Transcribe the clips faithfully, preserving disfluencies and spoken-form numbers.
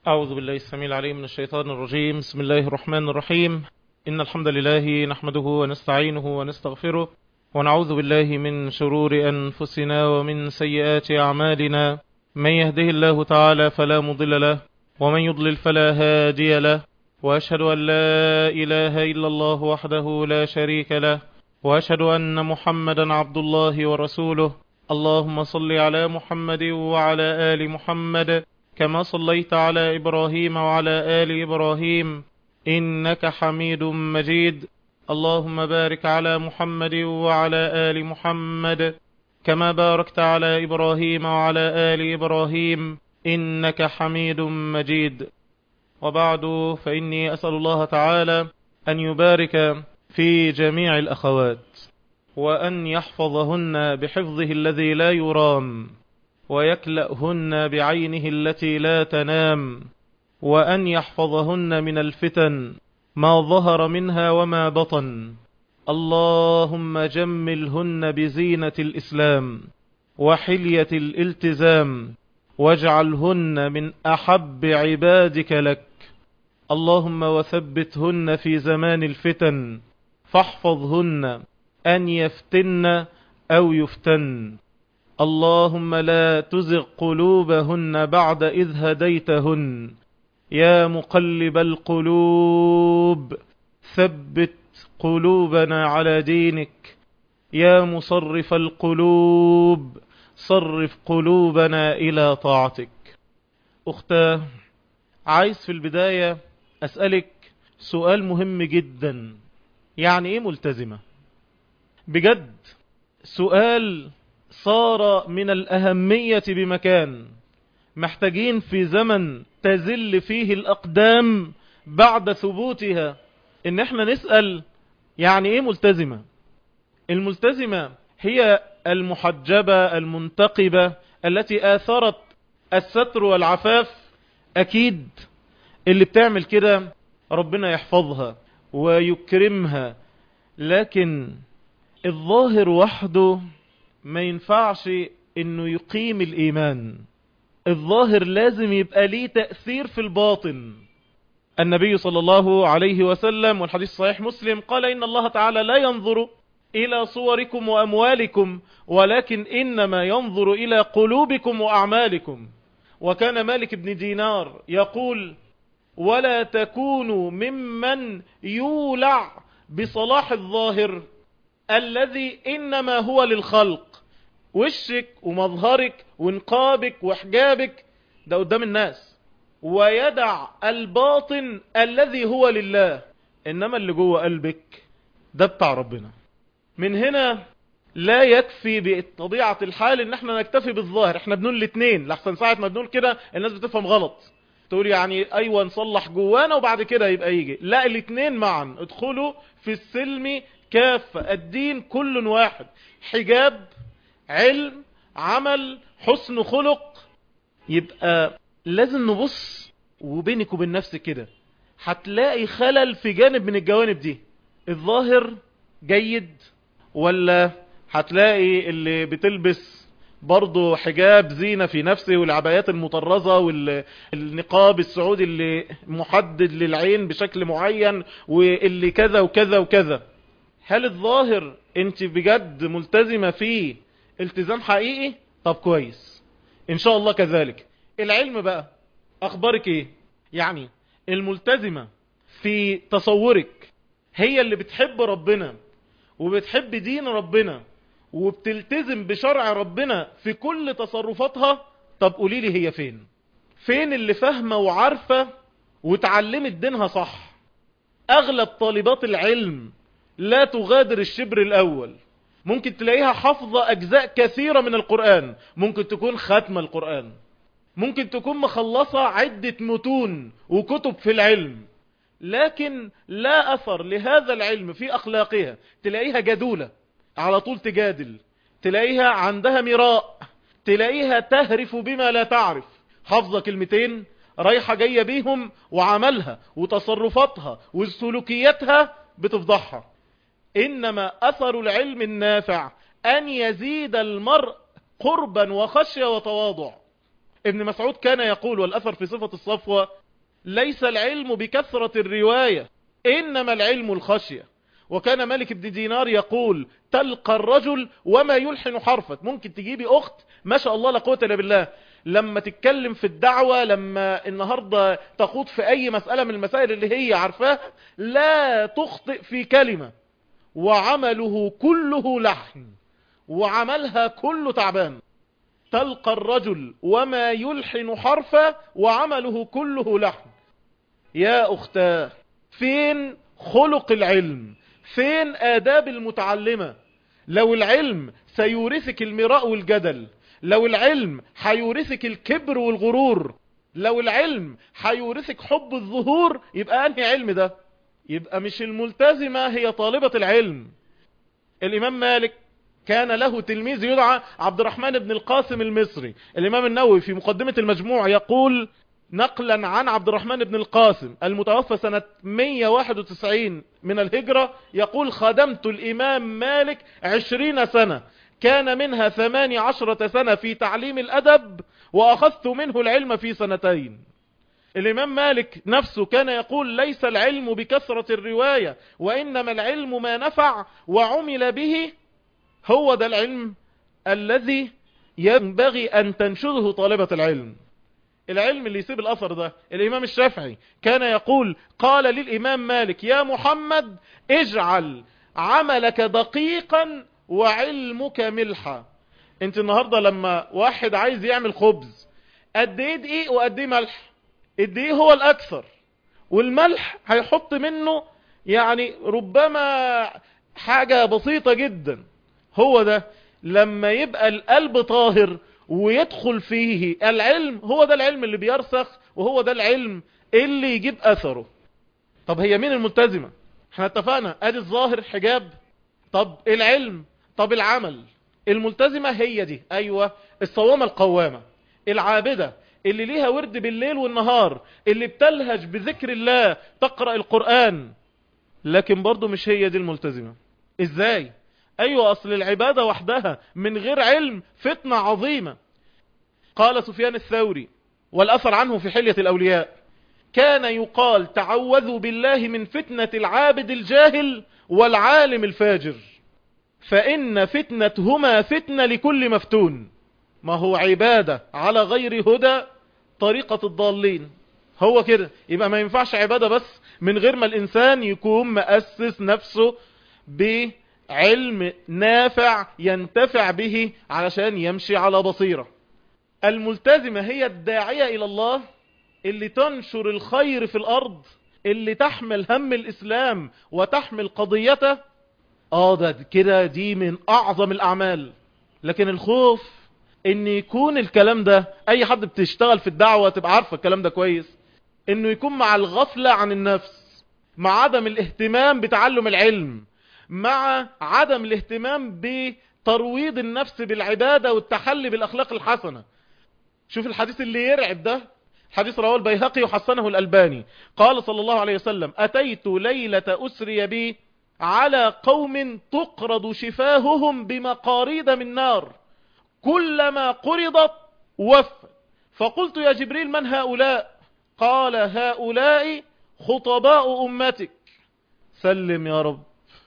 أعوذ بالله السميع العليم من الشيطان الرجيم. بسم الله الرحمن الرحيم. إن الحمد لله نحمده ونستعينه ونستغفره ونعوذ بالله من شرور أنفسنا ومن سيئات أعمالنا. من يهده الله تعالى فلا مضل له ومن يضلل فلا هادي له، وأشهد أن لا إله إلا الله وحده لا شريك له، وأشهد أن محمدا عبد الله ورسوله. اللهم صل على محمد وعلى آل محمد كما صليت على إبراهيم وعلى آل إبراهيم إنك حميد مجيد. اللهم بارك على محمد وعلى آل محمد كما باركت على إبراهيم وعلى آل إبراهيم إنك حميد مجيد. وبعد، فإني أسأل الله تعالى أن يبارك في جميع الأخوات، وأن يحفظهن بحفظه الذي لا يرام، ويكلأهن بعينه التي لا تنام، وأن يحفظهن من الفتن ما ظهر منها وما بطن. اللهم جملهن بزينة الإسلام وحلية الالتزام، واجعلهن من أحب عبادك لك. اللهم وثبتهن في زمان الفتن، فاحفظهن أن يفتن أو يفتن. اللهم لا تزغ قلوبهن بعد إذ هديتهن. يا مقلب القلوب ثبت قلوبنا على دينك. يا مصرف القلوب صرف قلوبنا إلى طاعتك. أختاه، عايز في البداية أسألك سؤال مهم جدا. يعني إيه ملتزمة؟ بجد سؤال صار من الأهمية بمكان. محتاجين في زمن تزل فيه الأقدام بعد ثبوتها إن احنا نسأل يعني إيه ملتزمة؟ الملتزمة هي المحجبة المنتقبة التي آثرت الستر والعفاف. أكيد اللي بتعمل كده ربنا يحفظها ويكرمها، لكن الظاهر وحده ما ينفعش انه يقيم الايمان. الظاهر لازم يبقى ليه تأثير في الباطن. النبي صلى الله عليه وسلم والحديث صحيح مسلم قال: إن الله تعالى لا ينظر إلى صوركم وأموالكم ولكن إنما ينظر إلى قلوبكم وأعمالكم. وكان مالك بن دينار يقول: ولا تكونوا ممن يولع بصلاح الظاهر الذي إنما هو للخلق. وشك ومظهرك ونقابك وحجابك ده قدام الناس، ويدع الباطن الذي هو لله، إنما اللي جوه قلبك ده بتاع ربنا. من هنا لا يكفي بطبيعة الحال ان احنا نكتفي بالظاهر. احنا بنقول الاثنين، لحسن ساعة ما بنقول كده الناس بتفهم غلط، تقول يعني ايوه نصلح جوانا وبعد كده يبقى يجي. لا، الاثنين معا. ادخلوا في السلم كافة. الدين كل واحد. حجاب، علم، عمل، حسن خلق. يبقى لازم نبص وبينك وبين نفسك كده هتلاقي خلل في جانب من الجوانب دي. الظاهر جيد، ولا هتلاقي اللي بتلبس برضو حجاب زينة في نفسه والعبايات المطرزة والنقاب السعودي اللي محدد للعين بشكل معين واللي كذا وكذا وكذا. هل الظاهر انت بجد ملتزمة فيه التزام حقيقي؟ طب كويس، ان شاء الله كذلك. العلم بقى اخبارك ايه؟ يعني الملتزمة في تصورك هي اللي بتحب ربنا وبتحب دين ربنا وبتلتزم بشرع ربنا في كل تصرفاتها؟ طب قولي لي هي فين؟ فين اللي فاهمة وعارفة وتعلمت دينها صح؟ اغلب طالبات العلم لا تغادر الشبر الاول. ممكن تلاقيها حافظة اجزاء كثيرة من القرآن، ممكن تكون ختمة القرآن، ممكن تكون مخلصة عدة متون وكتب في العلم، لكن لا أثر لهذا العلم في أخلاقها. تلاقيها جدولة على طول تجادل، تلاقيها عندها مراء، تلاقيها تهرف بما لا تعرف. حافظة كلمتين رايحة جاية بيهم، وعملها وتصرفاتها وسلوكياتها بتفضحها. إنما أثر العلم النافع أن يزيد المرء قربا وخشية وتواضع. ابن مسعود كان يقول، والأثر في صفة الصفوة: ليس العلم بكثرة الرواية إنما العلم الخشية. وكان مالك بن دينار يقول: تلقى الرجل وما يلحن حرفا. ممكن تجيبي أخت ما شاء الله لا قوة إلا بالله، لما تتكلم في الدعوة، لما النهاردة تخوض في أي مسألة من المسائل اللي هي عارفاها، لا تخطئ في كلمة، وعمله كله لحن، وعملها كله تعبان. تلقى الرجل وما يلحن حرفا وعمله كله لحن. يا أختاه، فين خلق العلم؟ فين آداب المتعلمة؟ لو العلم سيورثك المراء والجدل، لو العلم حيورثك الكبر والغرور، لو العلم حيورثك حب الظهور، يبقى أنهي علم ده؟ يبقى مش الملتزمة هي طالبة العلم. الإمام مالك كان له تلميذ يدعى عبد الرحمن بن القاسم المصري. الإمام النووي في مقدمة المجموع يقول نقلا عن عبد الرحمن بن القاسم المتوفى سنة مئة وواحد وتسعين من الهجرة، يقول: خدمت الإمام مالك عشرين سنة، كان منها ثماني عشرة سنة في تعليم الأدب، وأخذت منه العلم في سنتين. الإمام مالك نفسه كان يقول: ليس العلم بكثرة الرواية وإنما العلم ما نفع وعمل به. هو ده العلم الذي ينبغي أن تنشره طالبة العلم. العلم اللي يسيب الأثر ده. الإمام الشافعي كان يقول: قال للإمام مالك: يا محمد، اجعل عملك دقيقا وعلمك ملحا. انت النهاردة لما واحد عايز يعمل خبز، قد ايه دقيق وقد ايه ملح؟ الدقيق هو الأكثر، والملح هيحط منه يعني ربما حاجة بسيطة جدا. هو ده لما يبقى القلب طاهر ويدخل فيه العلم، هو ده العلم اللي بيرسخ، وهو ده العلم اللي يجيب أثره. طب هي مين الملتزمة؟ احنا اتفقنا ادي الظاهر حجاب. طب العلم، طب العمل. الملتزمة هي دي، ايوه، الصوامة القوامة، العابدة اللي ليها ورد بالليل والنهار، اللي بتلهج بذكر الله، تقرأ القرآن. لكن برضو مش هي دي الملتزمة. ازاي؟ ايوه، اصل العبادة وحدها من غير علم فتنة عظيمة. قال سفيان الثوري، والأثر عنه في حلية الأولياء: كان يقال: تعوذوا بالله من فتنة العابد الجاهل والعالم الفاجر، فإن فتنتهما فتنة لكل مفتون. ما هو عبادة على غير هدى طريقة الضالين. هو كده. يبقى ما ينفعش عبادة بس من غير ما الإنسان يكون مؤسس نفسه بعلم نافع ينتفع به علشان يمشي على بصيرة. الملتزمة هي الداعية إلى الله، اللي تنشر الخير في الأرض، اللي تحمل هم الإسلام وتحمل قضيته. آه ده كده دي من أعظم الأعمال. لكن الخوف إن يكون الكلام ده، أي حد بتشتغل في الدعوة تبقى عارفة الكلام ده كويس، إنه يكون مع الغفلة عن النفس، مع عدم الاهتمام بتعلم العلم، مع عدم الاهتمام بترويض النفس بالعبادة والتحلي بالأخلاق الحسنة. شوف الحديث اللي يرعب ده، حديث رواه البيهقي وحسنه الألباني. قال صلى الله عليه وسلم: أتيت ليلة أسري بي على قوم تقرض شفاههم بمقاريد من نار، كلما قرضت وفت. فقلت: يا جبريل، من هؤلاء؟ قال: هؤلاء خطباء أمتك. سلم يا رب.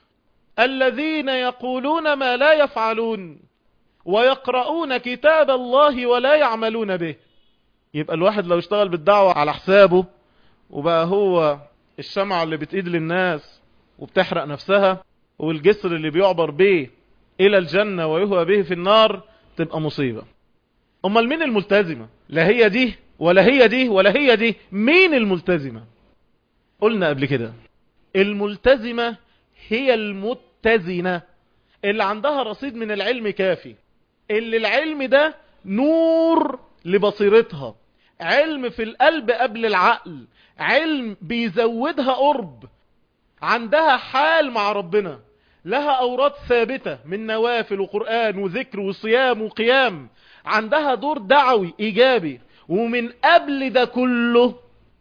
الذين يقولون ما لا يفعلون ويقرؤون كتاب الله ولا يعملون به. يبقى الواحد لو اشتغل بالدعوة على حسابه وبقى هو الشمعة اللي بتقيد للناس وبتحرق نفسها، والجسر اللي بيعبر به إلى الجنة ويهوى به في النار، تبقى مصيبة. أمال مين الملتزمة؟ لا هي دي ولا هي دي ولا هي دي. مين الملتزمة؟ قلنا قبل كده الملتزمة هي المتزنة، اللي عندها رصيد من العلم كافي، اللي العلم ده نور لبصيرتها، علم في القلب قبل العقل، علم بيزودها قرب، عندها حال مع ربنا، لها أوراد ثابتة من نوافل وقرآن وذكر وصيام وقيام، عندها دور دعوي إيجابي. ومن قبل ده كله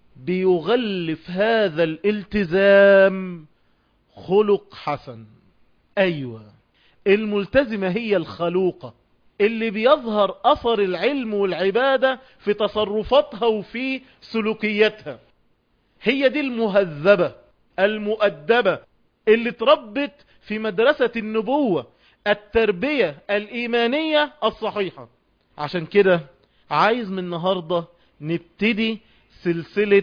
بيغلف هذا الالتزام خلق حسن. أيوة، الملتزمة هي الخلوقة اللي بيظهر أثر العلم والعبادة في تصرفاتها وفي سلوكياتها. هي دي المهذبة المؤدبة اللي تربت في مدرسة النبوة، التربية الإيمانية الصحيحة. عشان كده عايز من النهاردة نبتدي سلسلة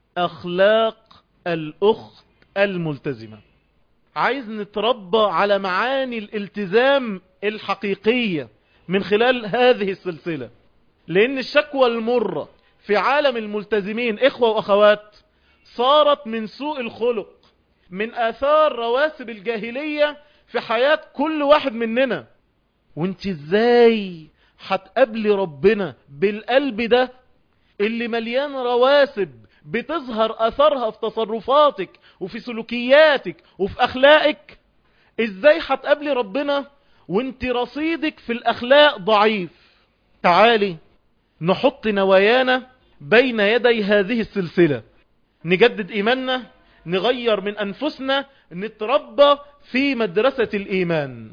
أخلاق الأخت الملتزمة. عايز نتربى على معاني الالتزام الحقيقية من خلال هذه السلسلة، لأن الشكوى المرة في عالم الملتزمين إخوة وأخوات صارت من سوء الخلق، من آثار رواسب الجاهلية في حياة كل واحد مننا. وانت ازاي هتقابلي ربنا بالقلب ده اللي مليان رواسب بتظهر أثرها في تصرفاتك وفي سلوكياتك وفي أخلاقك؟ ازاي هتقابلي ربنا وانت رصيدك في الأخلاق ضعيف؟ تعالي نحط نوايانا بين يدي هذه السلسلة، نجدد إيماننا، نغير من أنفسنا، نتربى في مدرسة الإيمان.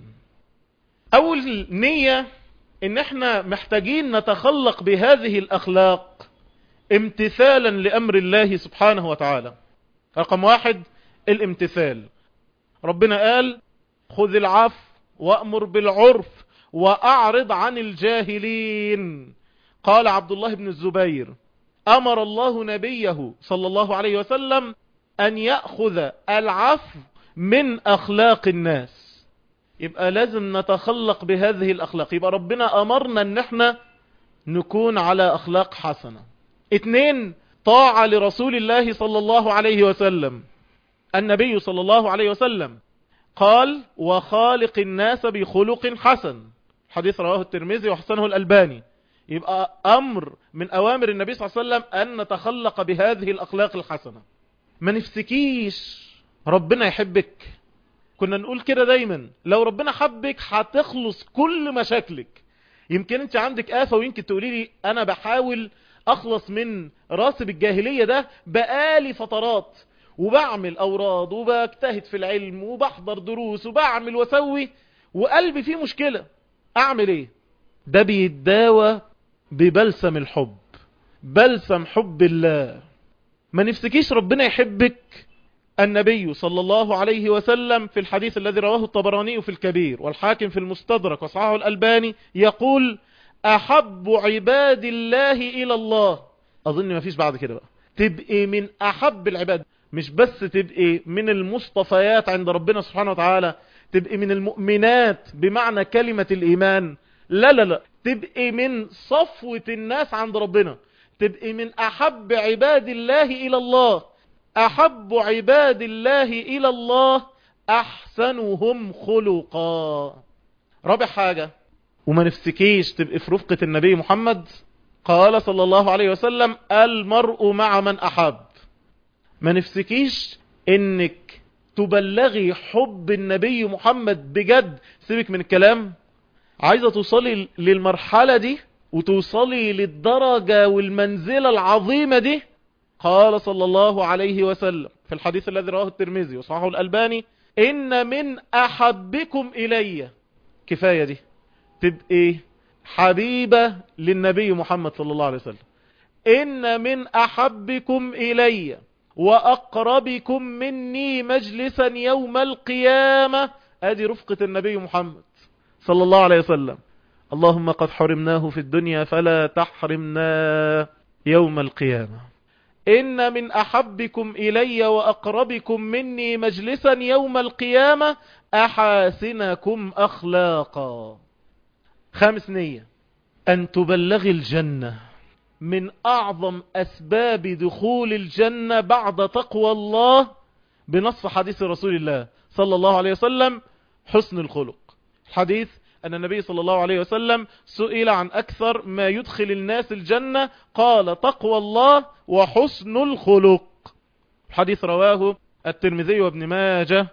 أول نية إن احنا محتاجين نتخلق بهذه الأخلاق امتثالا لأمر الله سبحانه وتعالى. رقم واحد الامتثال. ربنا قال خذ العفو وأمر بالعرف وأعرض عن الجاهلين. قال عبد الله بن الزبير أمر الله نبيه صلى الله عليه وسلم أن يأخذ العفو من أخلاق الناس. يبقى لازم نتخلق بهذه الأخلاق. يبقى ربنا أمرنا أن احنا نكون على أخلاق حسنة. اتنين طاعة لرسول الله صلى الله عليه وسلم. النبي صلى الله عليه وسلم قال وخالق الناس بخلق حسن، حديث رواه الترمذي وحسنه الألباني. يبقى أمر من أوامر النبي صلى الله عليه وسلم أن نتخلق بهذه الأخلاق الحسنة. ما نفسكيش ربنا يحبك. كنا نقول كده دايما، لو ربنا حبك هتخلص كل مشاكلك. يمكن انت عندك آفة ويمكن تقولي لي أنا بحاول أخلص من راسب الجاهلية ده بقالي فترات، وبعمل أوراد وبجتهد في العلم وبحضر دروس وبعمل وسوي، وقلبي فيه مشكلة. أعمل إيه؟ ده بيتداوى ببلسم الحب، بلسم حب الله. ما نفسكيش ربنا يحبك. النبي صلى الله عليه وسلم في الحديث الذي رواه الطبراني في الكبير والحاكم في المستدرك وصححه الألباني يقول أحب عباد الله إلى الله. أظن ما فيش بعد كده بقى. تبقي من أحب العباد، مش بس تبقي من المصطفيات عند ربنا سبحانه وتعالى، تبقي من المؤمنات بمعنى كلمة الإيمان. لا لا لا، تبقي من صفوة الناس عند ربنا، تبقي من أحب عباد الله إلى الله. أحب عباد الله إلى الله أحسنهم خلقا. رابع حاجة، وما نفسكيش تبقي في رفقة النبي محمد. قال صلى الله عليه وسلم المرء مع من أحب. ما نفسكيش انك تبلغي حب النبي محمد بجد. سيبك من الكلام، عايزة توصلي للمرحلة دي وتوصلي للدرجة والمنزلة العظيمة دي. قال صلى الله عليه وسلم في الحديث الذي رواه الترمذي وصححه الألباني إن من أحبكم إلي. كفاية دي، تبقي حبيبة للنبي محمد صلى الله عليه وسلم. إن من أحبكم إلي وأقربكم مني مجلسا يوم القيامة. ادي رفقة النبي محمد صلى الله عليه وسلم. اللهم قد حرمناه في الدنيا فلا تحرمنا يوم القيامة. إن من أحبكم إلي وأقربكم مني مجلسا يوم القيامة أحاسنكم أخلاقا. خامس نية، أن تبلغ الجنة. من أعظم أسباب دخول الجنة بعد تقوى الله بنص حديث رسول الله صلى الله عليه وسلم حسن الخلق. الحديث أن النبي صلى الله عليه وسلم سئل عن أكثر ما يدخل الناس الجنة، قال تقوى الله وحسن الخلق. الحديث رواه الترمذي وابن ماجه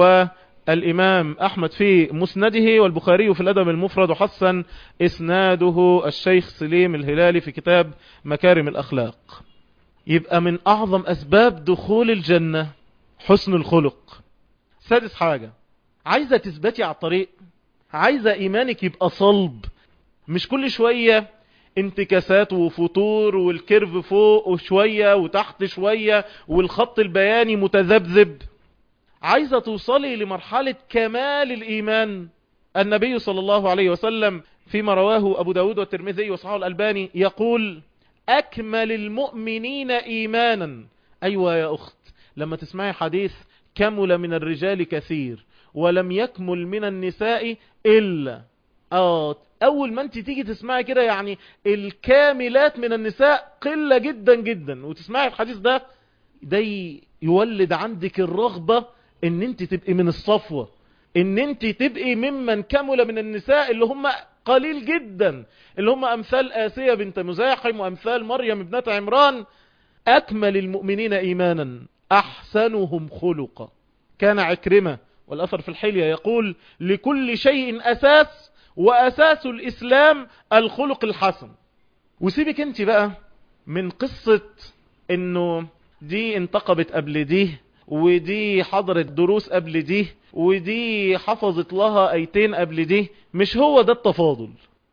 والإمام أحمد في مسنده والبخاري في الأدب المفرد، وحسن إسناده الشيخ سليم الهلالي في كتاب مكارم الأخلاق. يبقى من أعظم أسباب دخول الجنة حسن الخلق. سادس حاجة، عايزة تثبتي على الطريق، عايزة إيمانك يبقى صلب، مش كل شوية انتكاسات وفتور والكيرف فوق وشوية وتحت شوية والخط البياني متذبذب. عايزة توصلي لمرحلة كمال الإيمان. النبي صلى الله عليه وسلم فيما رواه أبو داود والترمذي وصححه الألباني يقول: أكمل المؤمنين إيمانا. أيوة يا أخت، لما تسمعي حديث كمل من الرجال كثير ولم يكمل من النساء إلا، آه أول ما أنت تيجي تسمعي كده يعني الكاملات من النساء قلة جدا جدا، وتسمعي الحديث ده، ده يولد عندك الرغبة ان انت تبقي من الصفوة، ان انت تبقي ممن كمل من النساء اللي هم قليل جدا، اللي هم امثال آسية بنت مزاحم وامثال مريم ابنة عمران. اكمل المؤمنين ايمانا احسنهم خلقا. كان عكرمة والاثر في الحلية يقول: لكل شيء اساس واساس الاسلام الخلق الحسن. وسيبك انت بقى من قصة انه دي انتقبت قبل دي، ودي حضرت دروس قبل دي، ودي حفظت لها ايتين قبل دي. مش هو ده التفاضل.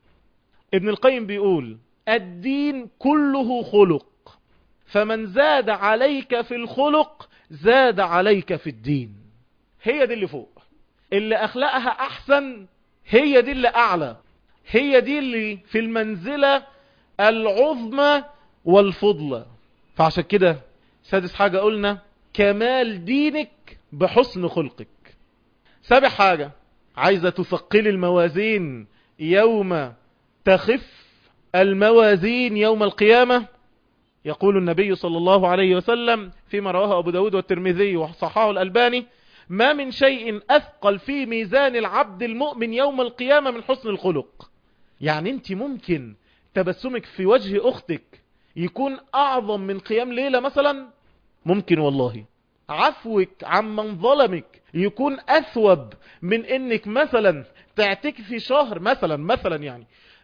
ابن القيم بيقول: الدين كله خلق، فمن زاد عليك في الخلق زاد عليك في الدين. هي دي اللي فوق، اللي اخلاقها احسن هي دي اللي اعلى، هي دي اللي في المنزلة العظمى والفضلى. فعشان كده سادس حاجة قلنا كمال دينك بحسن خلقك. سابع حاجة عايزة تثقل الموازين يوم تخف الموازين يوم القيامة. يقول النبي صلى الله عليه وسلم فيما رواه أبو داود والترمذي وصححه الألباني: ما من شيء أثقل في ميزان العبد المؤمن يوم القيامة من حسن الخلق. يعني انت ممكن تبسمك في وجه أختك يكون أعظم من قيام ليلة مثلا، ممكن والله. عفوك عمن ظلمك يكون أثوب من انك مثلا تعتكفي شهر مثلا مثلا يعني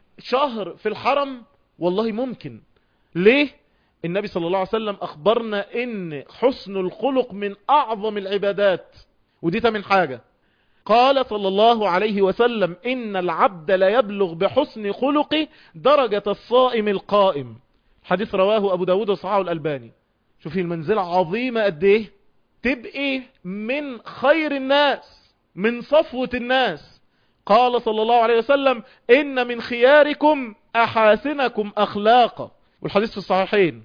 شهر في الحرم، والله ممكن. ليه؟ النبي صلى الله عليه وسلم أخبرنا ان حسن الخلق من أعظم العبادات، ودي تمن حاجة. قال صلى الله عليه وسلم: إن العبد لا يبلغ بحسن خلقه درجة الصائم القائم. حديث رواه أبو داود وصححه الألباني. شوفي المنزلة عظيمة قد ايه. تبقي من خير الناس، من صفوة الناس. قال صلى الله عليه وسلم: إن من خياركم أحاسنكم أخلاقا. والحديث في الصحيحين.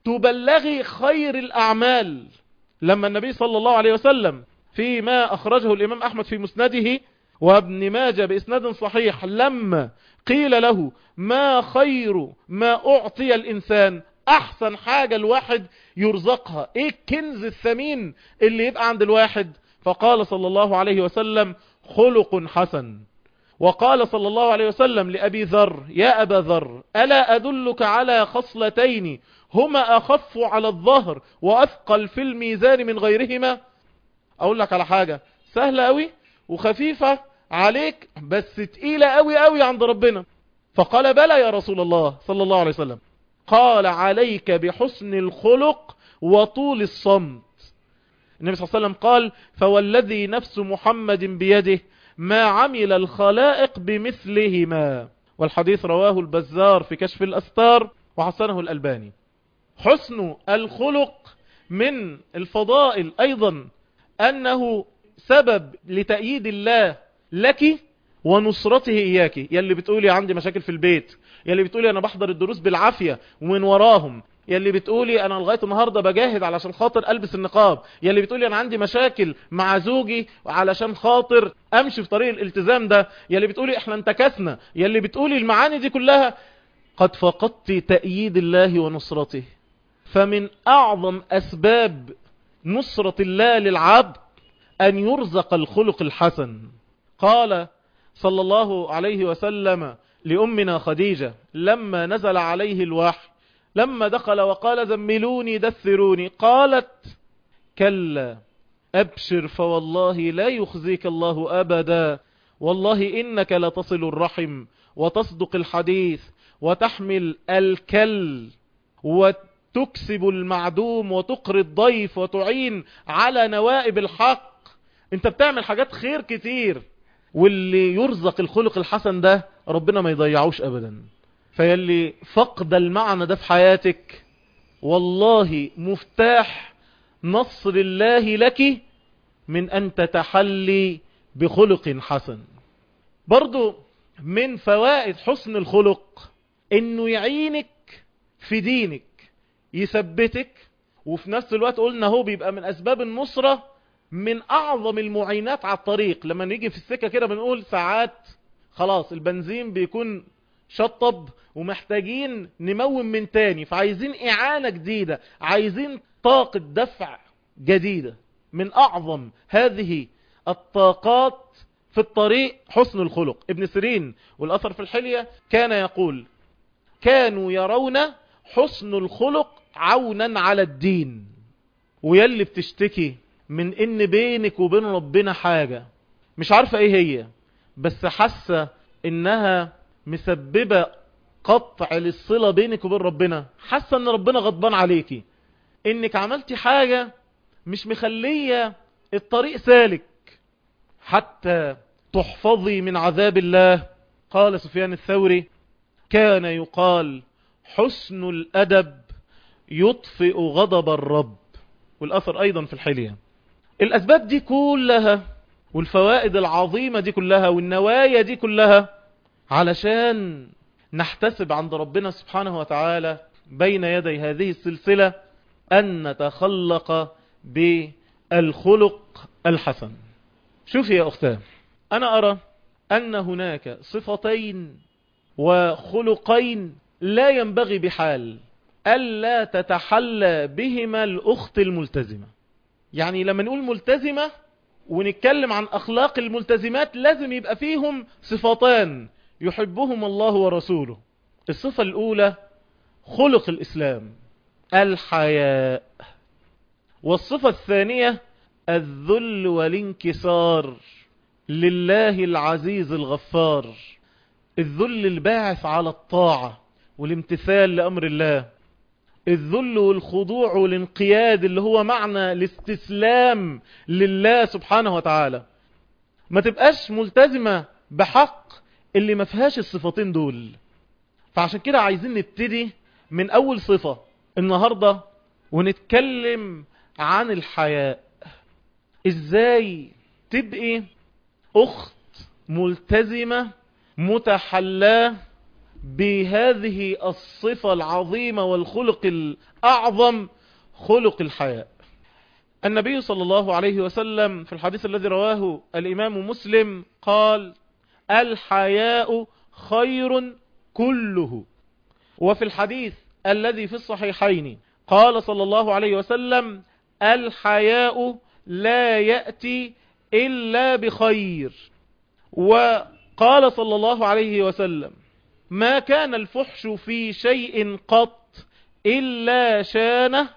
تبلغي خير الأعمال. لما النبي صلى الله عليه وسلم فيما أخرجه الإمام أحمد في مسنده وابن ماجه بإسناد صحيح، لما قيل له: ما خير ما أعطي الإنسان؟ أحسن حاجة الواحد يرزقها ايه؟ الكنز الثمين اللي يبقى عند الواحد. فقال صلى الله عليه وسلم: خلق حسن. وقال صلى الله عليه وسلم لأبي ذر: يا أبا ذر، ألا أدلك على خصلتين هما أخف على الظهر وأثقل في الميزان من غيرهما؟ أقول لك على حاجة سهلة أوي وخفيفة عليك بس تقيلة أوي أوي عند ربنا. فقال: بلى يا رسول الله صلى الله عليه وسلم. قال: عليك بحسن الخلق وطول الصمت. النبي صلى الله عليه وسلم قال: فوالذي نفس محمد بيده ما عمل الخلائق بمثلهما. والحديث رواه البزار في كشف الأستار وحسنه الألباني. حسن الخلق من الفضائل أيضا أنه سبب لتأييد الله لك ونصرته إياك. يلي بتقولي عندي مشاكل في البيت، يلي بتقولي أنا بحضر الدروس بالعافية ومن وراهم، يلي بتقولي أنا لغاية النهاردة بجاهد علشان خاطر ألبس النقاب، يلي بتقولي أنا عندي مشاكل مع زوجي علشان خاطر أمشي في طريق الالتزام ده، يلي بتقولي إحنا انتكسنا، يلي بتقولي المعاني دي كلها، قد فقدت تأييد الله ونصرته. فمن أعظم أسباب نصرة الله للعبد أن يرزق الخلق الحسن. قال صلى الله عليه وسلم لأمنا خديجة لما نزل عليه الوحي، لما دخل وقال: زملوني دثروني، قالت: كلا أبشر فوالله لا يخزيك الله أبدا، والله إنك لتصل الرحم وتصدق الحديث وتحمل الكل وتكسب المعدوم وتقري الضيف وتعين على نوائب الحق. انت بتعمل حاجات خير كتير، واللي يرزق الخلق الحسن ده ربنا ما يضيعوش أبدا. فيلي فقد المعنى ده في حياتك والله مفتاح نصر الله لك من أن تتحلي بخلق حسن. برضو من فوائد حسن الخلق انه يعينك في دينك، يثبتك، وفي نفس الوقت قلنا هو بيبقى من اسباب النصرة، من اعظم المعينات على الطريق. لما نيجي في السكة كده بنقول ساعات خلاص البنزين بيكون شطب ومحتاجين نمون من تاني، فعايزين اعانة جديدة، عايزين طاقة دفع جديدة. من اعظم هذه الطاقات في الطريق حسن الخلق. ابن سيرين والأثر في الحلية كان يقول: كانوا يرون حسن الخلق عونا على الدين. ويلي بتشتكي من ان بينك وبين ربنا حاجة مش عارفة ايه هي، بس حاسة انها مسببة قطع للصلة بينك وبين ربنا، حاسة ان ربنا غضبان عليكي، انك عملتي حاجة مش مخلية الطريق سالك حتى تحفظي من عذاب الله. قال سفيان الثوري: كان يقال حسن الأدب يطفئ غضب الرب. والأثر أيضا في الحلية. الأسباب دي كلها والفوائد العظيمة دي كلها والنوايا دي كلها علشان نحتسب عند ربنا سبحانه وتعالى بين يدي هذه السلسلة أن نتخلق بالخلق الحسن. شوفي يا أختاه، أنا أرى أن هناك صفتين وخلقين لا ينبغي بحال ألا تتحلى بهما الأخت الملتزمة. يعني لما نقول ملتزمة ونتكلم عن أخلاق الملتزمات لازم يبقى فيهم صفتان يحبهم الله ورسوله. الصفة الأولى خلق الإسلام، الحياء. والصفة الثانية الذل والانكسار لله العزيز الغفار. الذل الباعث على الطاعة والامتثال لأمر الله، الذل والخضوع والانقياد اللي هو معنى الاستسلام لله سبحانه وتعالى. ما تبقاش ملتزمة بحق اللي ما فيهاش الصفتين دول. فعشان كده عايزين نبتدي من أول صفة النهاردة ونتكلم عن الحياء. ازاي تبقي أخت ملتزمة متحلاة بهذه الصفة العظيمة والخلق الأعظم، خلق الحياء. النبي صلى الله عليه وسلم في الحديث الذي رواه الإمام مسلم قال: الحياء خير كله. وفي الحديث الذي في الصحيحين قال صلى الله عليه وسلم: الحياء لا يأتي إلا بخير. وقال صلى الله عليه وسلم: ما كان الفحش في شيء قط إلا شانه،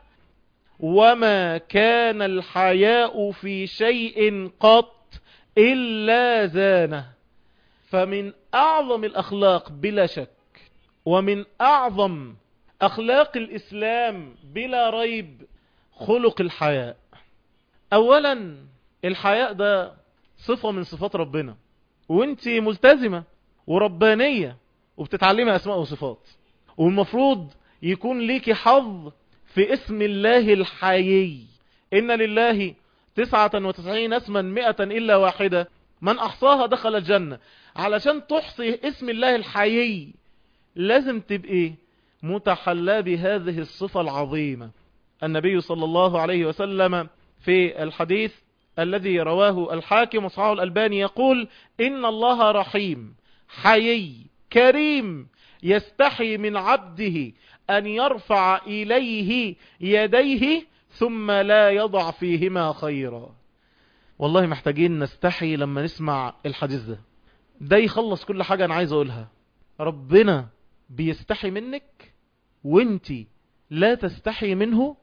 وما كان الحياء في شيء قط إلا زانه. فمن أعظم الأخلاق بلا شك، ومن أعظم أخلاق الإسلام بلا ريب، خلق الحياء. أولا الحياء ده صفة من صفات ربنا، وانت ملتزمة وربانية وبتتعلمي أسماء وصفات، والمفروض يكون ليكي حظ في اسم الله الحيي. إن لله تسعة وتسعين اسما مئة إلا واحدة من أحصاها دخل الجنة. علشان تحصي اسم الله الحيي لازم تبقي متحلى بهذه الصفة العظيمة. النبي صلى الله عليه وسلم في الحديث الذي رواه الحاكم وصححه الألباني يقول: إن الله رحيم حيي كريم يستحي من عبده أن يرفع إليه يديه ثم لا يضع فيهما خيرا. والله محتاجين نستحي لما نسمع الحديث ده. ده يخلص كل حاجة أنا عايز أقولها. ربنا بيستحي منك وانتي لا تستحي منه.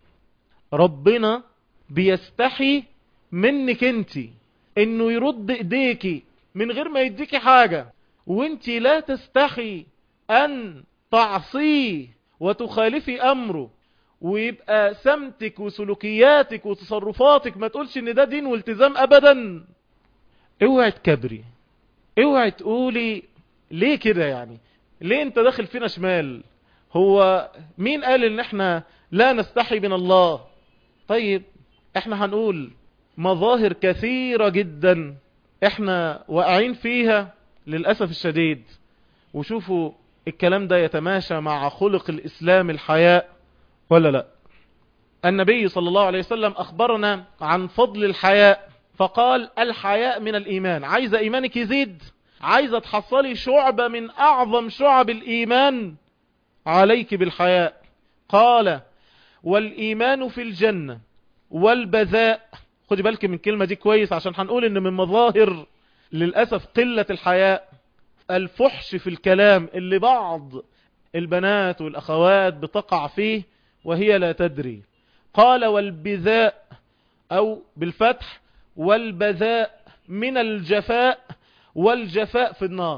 ربنا بيستحي منك انتي انه يرد ايديكي من غير ما يديكي حاجة، وانتي لا تستحي ان تعصيه وتخالفي امره، ويبقى سمتك وسلوكياتك وتصرفاتك ما تقولش ان ده دين والتزام ابدا. اوعي تكبري، اوعي تقولي ليه كده يعني؟ ليه انت داخل فينا شمال؟ هو مين قال ان احنا لا نستحي من الله؟ طيب احنا هنقول مظاهر كثيرة جدا احنا واقعين فيها للأسف الشديد. وشوفوا الكلام ده يتماشى مع خلق الإسلام الحياء ولا لا؟ النبي صلى الله عليه وسلم أخبرنا عن فضل الحياء، فقال الحياء من الإيمان. عايزة إيمانك يزيد، عايزة تحصلي شعبة من أعظم شعب الإيمان، عليك بالحياء. قال والإيمان في الجنة والبذاء. خدي بالك من الكلمة دي كويس، عشان هنقول ان من مظاهر للأسف قلة الحياء الفحش في الكلام اللي بعض البنات والأخوات بتقع فيه وهي لا تدري. قال والبذاء أو بالفتح والبذاء من الجفاء، والجفاء في النار.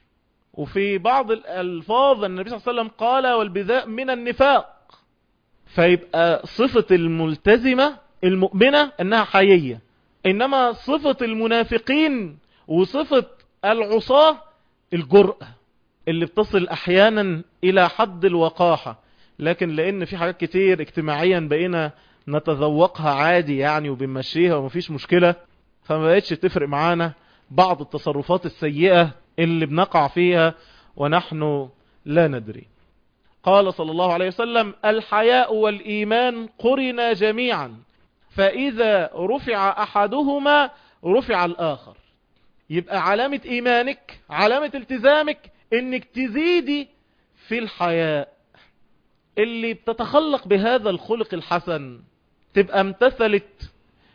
وفي بعض الألفاظ النبي صلى الله عليه وسلم قال والبذاء من النفاق. فيبقى صفة الملتزمة المؤمنة أنها حيية، إنما صفة المنافقين وصفة العصاة الجرأة اللي بتصل أحيانا إلى حد الوقاحة. لكن لأن في حاجات كتير اجتماعيا بقينا نتذوقها عادي يعني وبنمشيها ومفيش مشكلة، فما بقتش تفرق معانا بعض التصرفات السيئة اللي بنقع فيها ونحن لا ندري. قال صلى الله عليه وسلم الحياء والإيمان قرنا جميعا، فإذا رفع أحدهما رفع الآخر. يبقى علامة إيمانك، علامة التزامك، انك تزيدي في الحياء. اللي بتتخلق بهذا الخلق الحسن تبقى امتثلت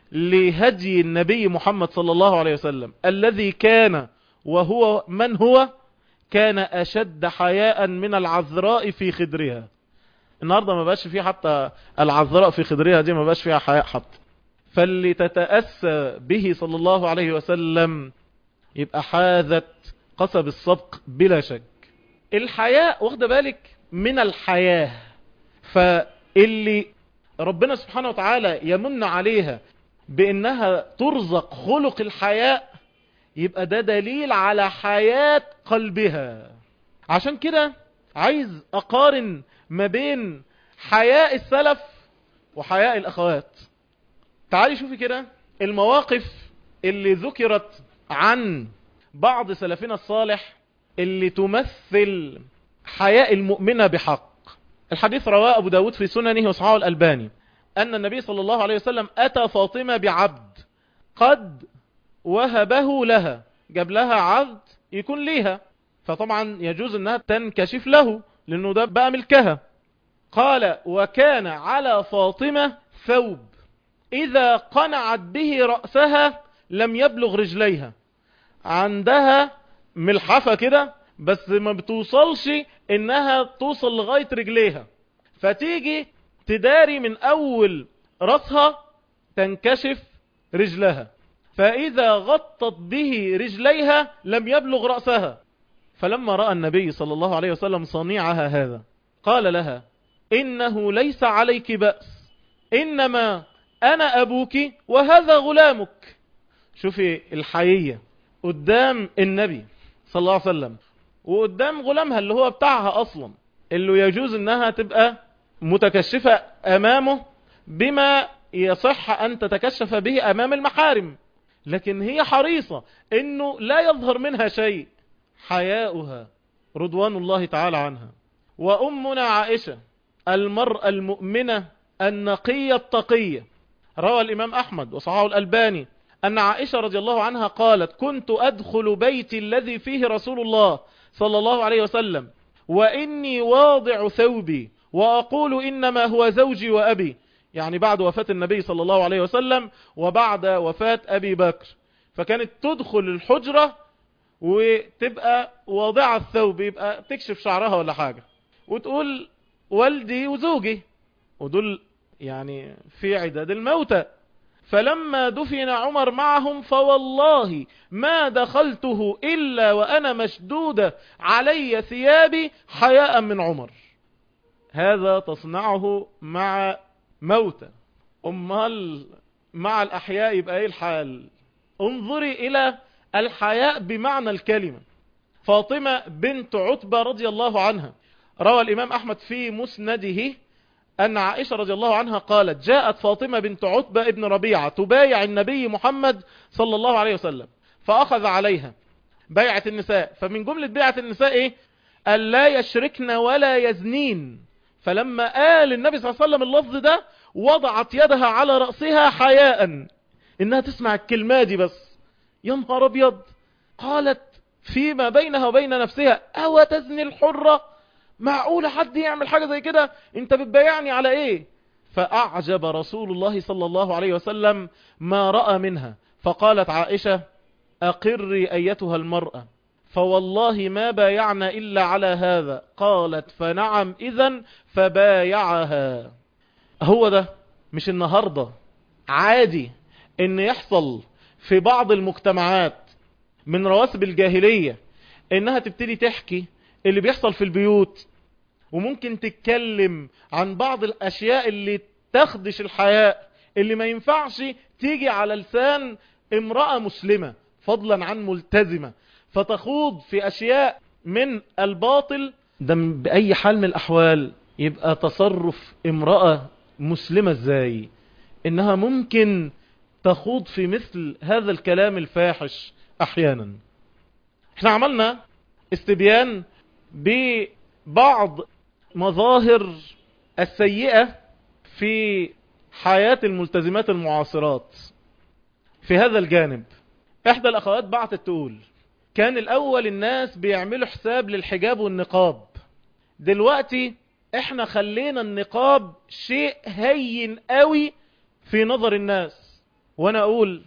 لهدي النبي محمد صلى الله عليه وسلم الذي كان وهو من هو كان أشد حياء من العذراء في خدرها. النهاردة ما بقاش فيه حتى العذراء في خدرها دي ما بقاش فيها حياء حتى. فاللي تتأسى به صلى الله عليه وسلم يبقى حاذت قصب السبق بلا شك. الحياء واخد بالك من الحياة، فاللي ربنا سبحانه وتعالى يمن عليها بأنها ترزق خلق الحياء يبقى ده دليل على حياة قلبها. عشان كده عايز أقارن ما بين حياء السلف وحياء الأخوات. تعالي شوفي كده المواقف اللي ذكرت عن بعض سلفنا الصالح اللي تمثل حياء المؤمنة بحق. الحديث رواه أبو داود في سننه وصححه الألباني أن النبي صلى الله عليه وسلم أتى فاطمة بعبد قد وهبه لها، جاب لها عبد يكون ليها، فطبعا يجوز أنها تنكشف له لأنه ده بقى ملكها. قال وكان على فاطمة ثوب إذا قنعت به رأسها لم يبلغ رجليها. عندها ملحفة كده بس ما بتوصلش انها توصل لغاية رجليها، فتيجي تداري من اول رأسها تنكشف رجلها، فاذا غطت به رجليها لم يبلغ رأسها. فلما رأى النبي صلى الله عليه وسلم صنيعها هذا قال لها انه ليس عليك بأس، انما انا ابوك وهذا غلامك. شوفي الحيية قدام النبي صلى الله عليه وسلم وقدام غلامها اللي هو بتاعها اصلا، اللي يجوز انها تبقى متكشفة امامه بما يصح ان تتكشف به امام المحارم، لكن هي حريصة انه لا يظهر منها شيء. حياؤها رضوان الله تعالى عنها. وامنا عائشة المرأة المؤمنة النقية التقية، روى الامام احمد وصححه الالباني أن عائشة رضي الله عنها قالت كنت أدخل بيتي الذي فيه رسول الله صلى الله عليه وسلم وإني واضع ثوبي وأقول إنما هو زوجي وأبي، يعني بعد وفاة النبي صلى الله عليه وسلم وبعد وفاة أبي بكر. فكانت تدخل الحجرة وتبقى واضعة الثوب، يبقى تكشف شعرها ولا حاجة وتقول والدي وزوجي، ودول يعني في عداد الموتى. فلما دفن عمر معهم فوالله ما دخلته إلا وأنا مشدودة علي ثيابي حياء من عمر. هذا تصنعه مع موتى، أمال مع الأحياء يبقى إيه الحال؟ انظري إلى الحياء بمعنى الكلمة. فاطمة بنت عتبة رضي الله عنها. روى الإمام أحمد في مسنده أن عائشة رضي الله عنها قالت: جاءت فاطمة بنت عتبة ابن ربيعة تبايع النبي محمد صلى الله عليه وسلم، فأخذ عليها بيعة النساء. فمن جملة بيعة النساء إيه؟ ألا يشركن ولا يزنين. فلما قال النبي صلى الله عليه وسلم اللفظ ده وضعت يدها على رأسها حياء إنها تسمع الكلمة دي بس. يا نهار أبيض! قالت فيما بينها وبين نفسها: أو تزني الحرة؟ معقول حد يعمل حاجة زي كده؟ انت بتبايعني على ايه؟ فأعجب رسول الله صلى الله عليه وسلم ما رأى منها، فقالت عائشة: أقري أيتها المرأة، فوالله ما بايعنا إلا على هذا. قالت: فنعم إذن، فبايعها. هو ده مش النهاردة عادي ان يحصل في بعض المجتمعات من رواسب الجاهلية انها تبتدي تحكي اللي بيحصل في البيوت، وممكن تتكلم عن بعض الاشياء اللي تخدش الحياء، اللي ما ينفعش تيجي على لسان امرأة مسلمة فضلا عن ملتزمة، فتخوض في اشياء من الباطل. ده بأي حال من الاحوال يبقى تصرف امرأة مسلمة ازاي انها ممكن تخوض في مثل هذا الكلام الفاحش احيانا. احنا عملنا استبيان ببعض مظاهر السيئة في حياة الملتزمات المعاصرات في هذا الجانب. احدى الاخوات بعتت تقول: كان الاول الناس بيعملوا حساب للحجاب والنقاب، دلوقتي احنا خلينا النقاب شيء هين قوي في نظر الناس. وانا اقول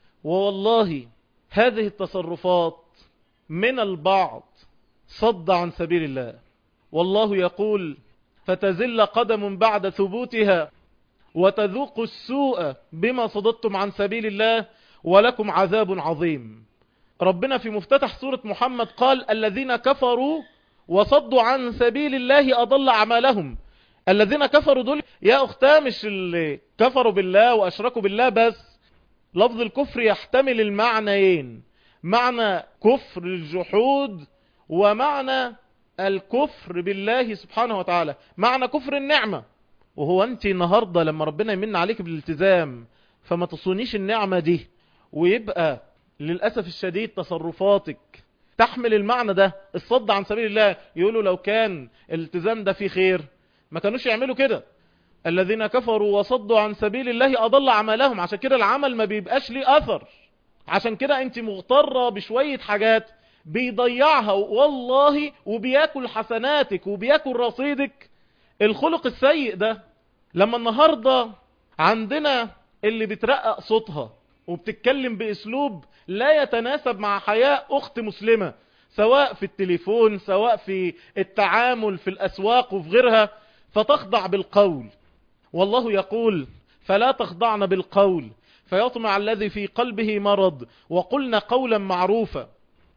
والله هذه التصرفات من البعض صد عن سبيل الله، والله يقول: فتزل قدم بعد ثبوتها وتذوق السوء بما صددتم عن سبيل الله ولكم عذاب عظيم. ربنا في مفتتح سورة محمد قال: الذين كفروا وصدوا عن سبيل الله أضل أعمالهم. الذين كفروا دول يا أختاه مش اللي كفروا بالله وأشركوا بالله بس، لفظ الكفر يحتمل المعنيين: معنى كفر الجحود ومعنى الكفر بالله سبحانه وتعالى، معنى كفر النعمة. وهو انت النهاردة لما ربنا يمن عليك بالالتزام فما تصونيش النعمة دي، ويبقى للأسف الشديد تصرفاتك تحمل المعنى ده، الصد عن سبيل الله. يقولوا لو كان الالتزام ده فيه خير ما كانوش يعملوا كده. الذين كفروا وصدوا عن سبيل الله أضل أعمالهم. عشان كده العمل ما بيبقاش ليه أثر، عشان كده انت مغترة بشوية حاجات بيضيعها والله، وبياكل حسناتك وبياكل رصيدك الخلق السيء ده. لما النهاردة عندنا اللي بترقق صوتها وبتتكلم باسلوب لا يتناسب مع حياة اخت مسلمة، سواء في التليفون سواء في التعامل في الاسواق وفي غيرها، فتخضع بالقول. والله يقول: فلا تخضعن بالقول فيطمع الذي في قلبه مرض وقلنا قولا معروفا.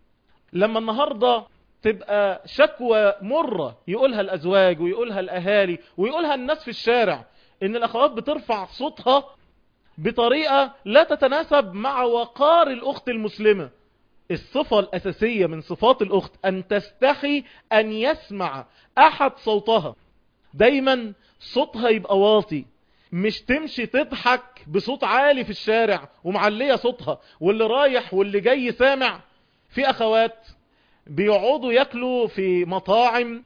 لما النهاردة تبقى شكوى مرة يقولها الأزواج ويقولها الأهالي ويقولها الناس في الشارع، إن الأخوات بترفع صوتها بطريقة لا تتناسب مع وقار الأخت المسلمة. الصفة الأساسية من صفات الأخت أن تستحي أن يسمع أحد صوتها. دايما صوتها يبقى واطي، مش تمشي تضحك بصوت عالي في الشارع ومعلية صوتها واللي رايح واللي جاي سامع. في أخوات بيقعدوا ياكلوا في مطاعم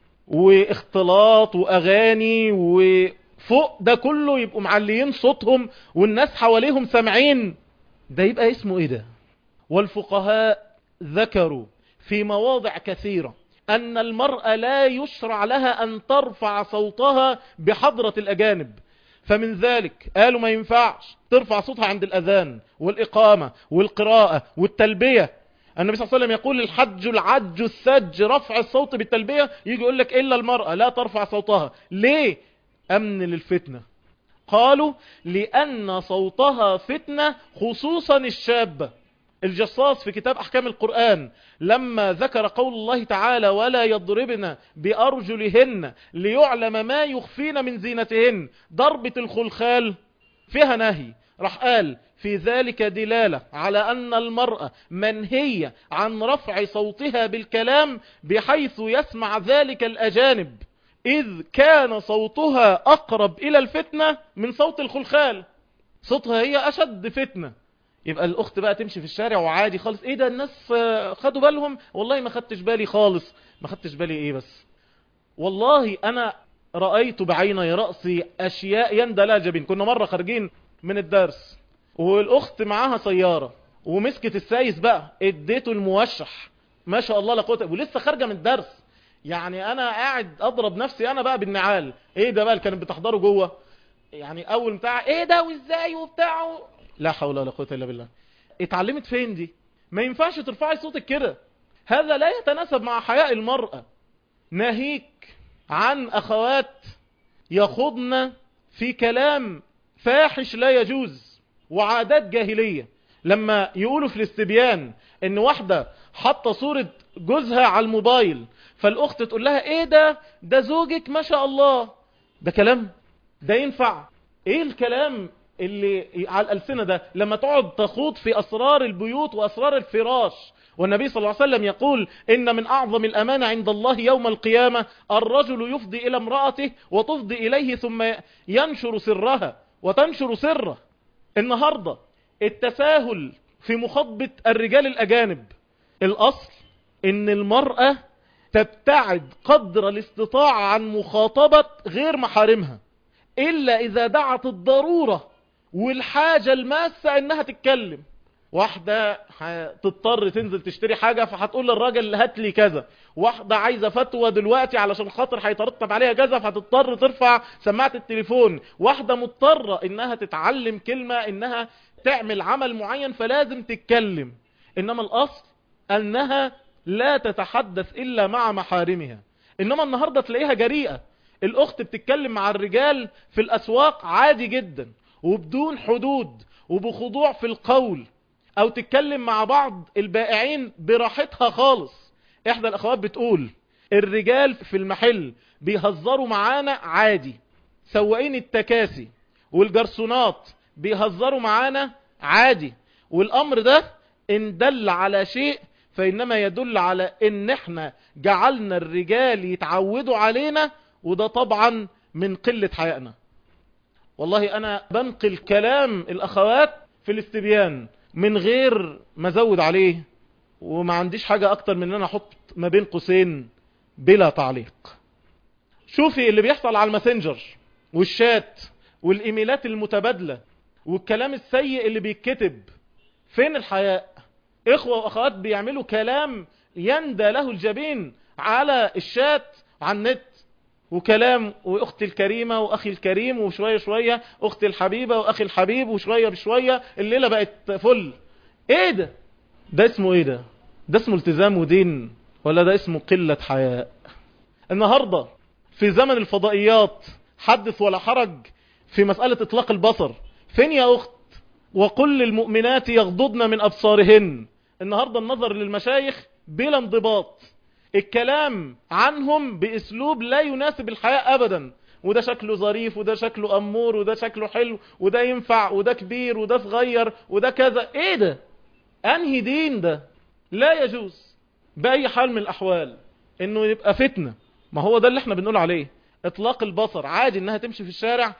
واختلاط وأغاني، وفوق ده كله يبقوا معليين صوتهم والناس حواليهم سامعين. ده يبقى اسمه ايه ده؟ والفقهاء ذكروا في مواضع كثيرة أن المرأة لا يشرع لها أن ترفع صوتها بحضرة الأجانب. فمن ذلك قالوا ما ينفعش ترفع صوتها عند الأذان والإقامة والقراءة والتلبية. النبي صلى الله عليه وسلم يقول: الحج العج السج، رفع الصوت بالتلبية. يجي يقول لك إلا المرأة لا ترفع صوتها. ليه؟ أمن للفتنة. قالوا: لأن صوتها فتنة، خصوصا الشابة. الجصاص في كتاب أحكام القرآن لما ذكر قول الله تعالى: ولا يضربن بأرجلهن ليعلم ما يخفين من زينتهن، ضربة الخلخال فيها نهي، راح قال في ذلك دلالة على أن المرأة منهية عن رفع صوتها بالكلام بحيث يسمع ذلك الأجانب، إذ كان صوتها أقرب إلى الفتنة من صوت الخلخال. صوتها هي أشد فتنة. يبقى الأخت بقى تمشي في الشارع وعادي خالص، إيه ده الناس خدوا بالهم؟ والله ما خدتش بالي خالص. ما خدتش بالي إيه بس؟ والله أنا رأيت بعيني رأسي أشياء يندى لها جبين. كنا مرة خارجين من الدرس والأخت معاها سيارة ومسكت السايس بقى اديته الموشح، ما شاء الله لا قوة، ولسه خارجة من الدرس. يعني أنا قاعد أضرب نفسي أنا بقى بالنعال. إيه ده بقى اللي كانت بتحضره جوه؟ يعني أول بتاع إيه ده وإزاي وبتاعه، لا حول ولا قوة إلا بالله. اتعلمت فين دي؟ ما ينفعش ترفعي صوتك كده، هذا لا يتناسب مع حياء المرأة. ناهيك عن أخوات يخضن في كلام فاحش لا يجوز وعادات جاهلية. لما يقولوا في الاستبيان ان واحدة حاطة صورة جوزها على الموبايل، فالأخت تقول لها ايه ده ده زوجك ما شاء الله. ده كلام؟ ده ينفع؟ ايه الكلام اللي على الألسنة ده لما تقعد تخوض في أسرار البيوت وأسرار الفراش؟ والنبي صلى الله عليه وسلم يقول إن من أعظم الأمانة عند الله يوم القيامة الرجل يفضي إلى امرأته وتفضي إليه ثم ينشر سرها وتنشر سره. النهاردة التساهل في مخاطبة الرجال الأجانب، الأصل إن المرأة تبتعد قدر الاستطاعة عن مخاطبة غير محارمها إلا إذا دعت الضرورة والحاجة الماسة إنها تتكلم. واحدة تضطر تنزل تشتري حاجة فهتقول للراجل هات لي كذا، واحدة عايزة فتوى دلوقتي علشان خاطر هيترتب عليها كذا فهتضطر ترفع سماعة التليفون، واحدة مضطرة انها تتعلم كلمة انها تعمل عمل معين فلازم تتكلم. انما الاصل انها لا تتحدث الا مع محارمها. انما النهاردة تلاقيها جريئة، الاخت بتتكلم مع الرجال في الاسواق عادي جدا وبدون حدود وبخضوع في القول، او تتكلم مع بعض البائعين براحتها خالص. احدى الاخوات بتقول الرجال في المحل بيهزروا معانا عادي، سواقين التكاسي والجرسونات بيهزروا معانا عادي، والامر ده ان دل على شيء فانما يدل على ان احنا جعلنا الرجال يتعودوا علينا، وده طبعا من قلة حيائنا. والله انا بنقل كلام الاخوات في الاستبيان من غير ما ازود عليه، وما عنديش حاجة اكتر من ان انا احط ما بين قوسين بلا تعليق. شوفي اللي بيحصل على الماسنجر والشات والايميلات المتبادلة والكلام السيء اللي بيتكتب. فين الحياء؟ اخوة واخوات بيعملوا كلام يندى له الجبين على الشات على النت، وكلام واختي الكريمة واخي الكريم، وشوية شوية اختي الحبيبة واخي الحبيب، وشوية بشوية الليلة بقت فل. ايه ده؟ ده اسمه ايه ده؟ ده اسمه التزام ودين ولا ده اسمه قلة حياء؟ النهاردة في زمن الفضائيات حدث ولا حرج في مسألة اطلاق البصر. فين يا اخت وقل للمؤمنات يغضضن من ابصارهن؟ النهاردة النظر للمشايخ بلا انضباط، الكلام عنهم باسلوب لا يناسب الحياة ابدا، وده شكله ظريف وده شكله امور وده شكله حلو وده ينفع وده كبير وده صغير وده كذا. ايه ده؟ انهي دين ده؟ لا يجوز باي حال من الاحوال انه يبقى فتنة. ما هو ده اللي احنا بنقول عليه اطلاق البصر. عادي انها تمشي في الشارع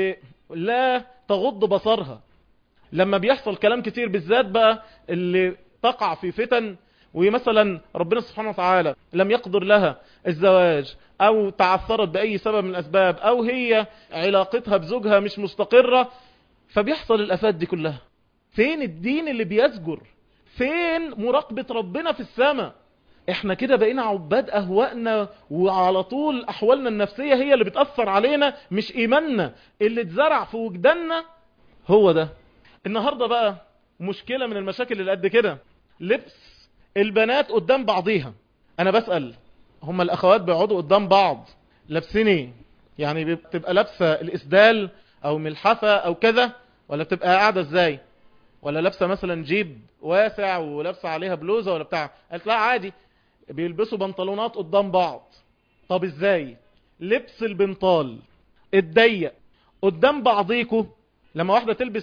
ولا تغض بصرها. لما بيحصل كلام كتير بالذات بقى اللي تقع في فتن، ومثلا ربنا سبحانه وتعالى لم يقدر لها الزواج او تعثرت باي سبب من الاسباب، او هي علاقتها بزوجها مش مستقرة، فبيحصل الافات دي كلها. فين الدين اللي بيزجر؟ فين مراقبة ربنا في السماء؟ احنا كده بقينا عباد اهوائنا، وعلى طول احوالنا النفسية هي اللي بتأثر علينا، مش ايماننا اللي اتزرع في وجداننا هو ده. النهاردة بقى مشكلة من المشاكل اللي قد كده لبس البنات قدام بعضيها. انا بسأل هما الاخوات بيقعدوا قدام بعض لابسين ايه؟ يعني بتبقى لابسة الاسدال او ملحفة او كذا، ولا بتبقى قاعدة ازاي؟ ولا لابسة مثلا جيب واسع ولابسة عليها بلوزة ولا بتاع؟ قالت لا عادي بيلبسوا بنطلونات قدام بعض. طب ازاي؟ لبس البنطال الضيق قدام بعضيكوا، لما واحدة تلبس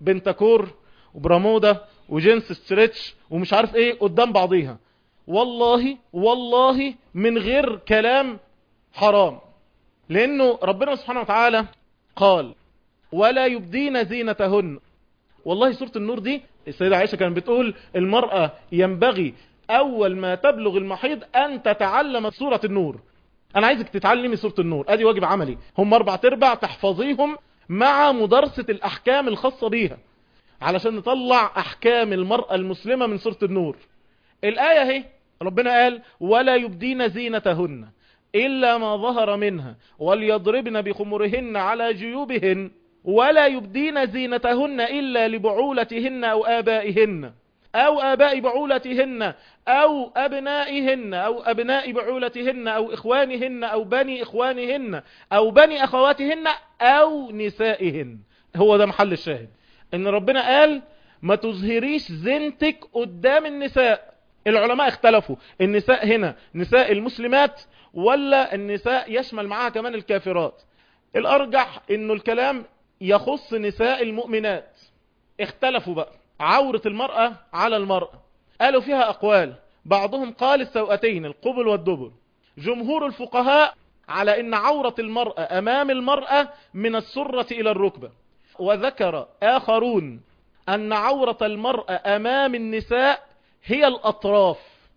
بنتاكور وبرامودا وجنس ستريتش ومش عارف ايه قدام بعضيها، والله والله من غير كلام حرام. لانه ربنا سبحانه وتعالى قال ولا يبدين زينتهن. والله سورة النور دي السيدة عائشة كانت بتقول المرأة ينبغي اول ما تبلغ المحيض ان تتعلم سورة النور. انا عايزك تتعلمي سورة النور، ادي واجب عملي، هم اربع تربع تحفظيهم مع مدرسة الاحكام الخاصة بيها علشان نطلع احكام المرأة المسلمة من سورة النور. الاية اهي ربنا قال ولا يبدين زينتهن إلا ما ظهر منها وليضربن بخمرهن على جيوبهن ولا يبدين زينتهن إلا لبعولتهن أو آبائهن أو آباء بعولتهن أو أبنائهن أو أبناء بعولتهن أو إخوانهن أو بني إخوانهن أو بني أخواتهن أو نسائهن. هو ده محل الشاهد، إن ربنا قال ما تظهريش زينتك قدام النساء. العلماء اختلفوا، النساء هنا نساء المسلمات ولا النساء يشمل معها كمان الكافرات؟ الارجح انه الكلام يخص نساء المؤمنات. اختلفوا بقى عورة المرأة على المرأة، قالوا فيها اقوال، بعضهم قال السوأتين القبل والدبر. جمهور الفقهاء على ان عورة المرأة امام المرأة من السرة الى الركبة، وذكر اخرون ان عورة المرأة امام النساء هي الاطراف،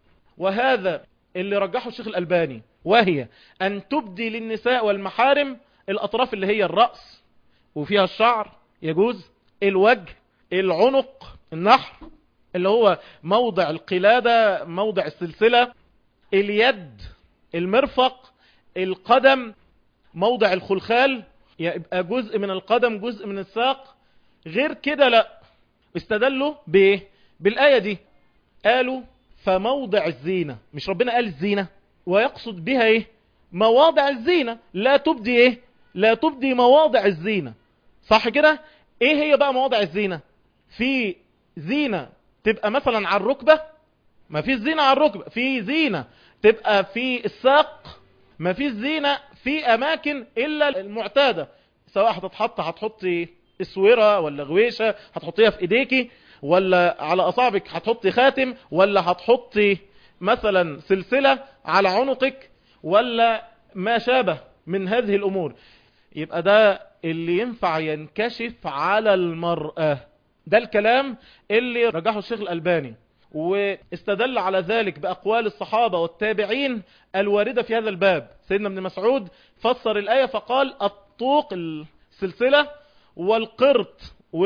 وهذا اللي رجحه الشيخ الألباني، وهي أن تبدي للنساء والمحارم الأطراف اللي هي الرأس وفيها الشعر يجوز، الوجه، العنق، النحر اللي هو موضع القلادة، موضع السلسلة، اليد، المرفق، القدم، موضع الخلخال، يبقى جزء من القدم جزء من الساق. غير كده لا. استدلوا بايه؟ بالآية دي، قالوا فموضع الزينة، مش ربنا قال الزينة ويقصد بها ايه؟ مواضع الزينة، لا تبدي ايه؟ لا تبدي مواضع الزينة، صح كده؟ ايه هي بقى مواضع الزينة؟ في زينة تبقى مثلا على الركبة، ما في زينة على الركبة، في زينة تبقى في الساق، ما في زينة في اماكن الا المعتادة، سواء هتتحط هتحطي اسورة ولا غويشة هتحطيها في ايديكي، ولا على اصابعك هتحطي خاتم، ولا هتحطي مثلا سلسلة على عنقك، ولا ما شابه من هذه الامور. يبقى ده اللي ينفع ينكشف على المرأة. ده الكلام اللي رجحه الشيخ الألباني، واستدل على ذلك بأقوال الصحابة والتابعين الواردة في هذا الباب. سيدنا ابن مسعود فسر الآية فقال الطوق السلسلة والقرط،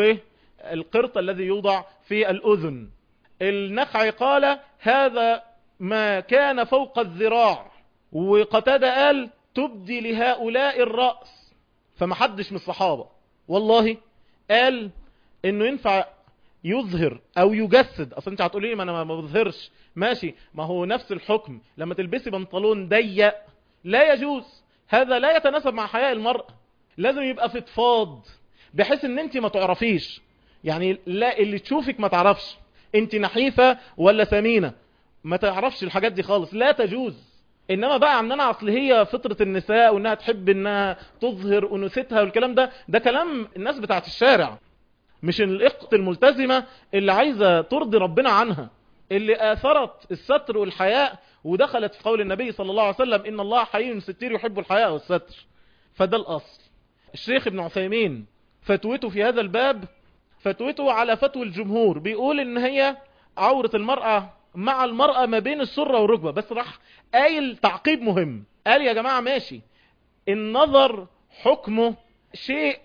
والقرط الذي يوضع في الأذن. النخعي قال هذا ما كان فوق الذراع، وقتادة قال تبدي لهؤلاء الرأس. فمحدش من الصحابة والله قال انه ينفع يظهر او يجسد. اصلا انت هتقولي ما انا ما بظهرش، ماشي، ما هو نفس الحكم لما تلبسي بنطلون ضيق لا يجوز، هذا لا يتناسب مع حياء المرأة. لازم يبقى فضفاض بحيث ان انت ما تعرفيش، يعني لا اللي تشوفك ما تعرفش انت نحيفة ولا سمينة، ما تعرفش الحاجات دي خالص، لا تجوز. انما بقى عندنا اصل هي فطرة النساء وانها تحب انها تظهر انوثتها والكلام ده، ده كلام الناس بتاعت الشارع، مش الاخت الملتزمة اللي عايزة ترضي ربنا عنها، اللي اثرت الستر والحياء ودخلت في قول النبي صلى الله عليه وسلم ان الله حي ستير يحب الحياء والستر. فده الاصل. الشيخ ابن عثيمين فتوته في هذا الباب فتوته على فتوى الجمهور، بيقول ان هي عورة المرأة مع المرأة ما بين السرة والركبة، بس راح قايل تعقيب مهم، قال يا جماعة ماشي، النظر حكمه شيء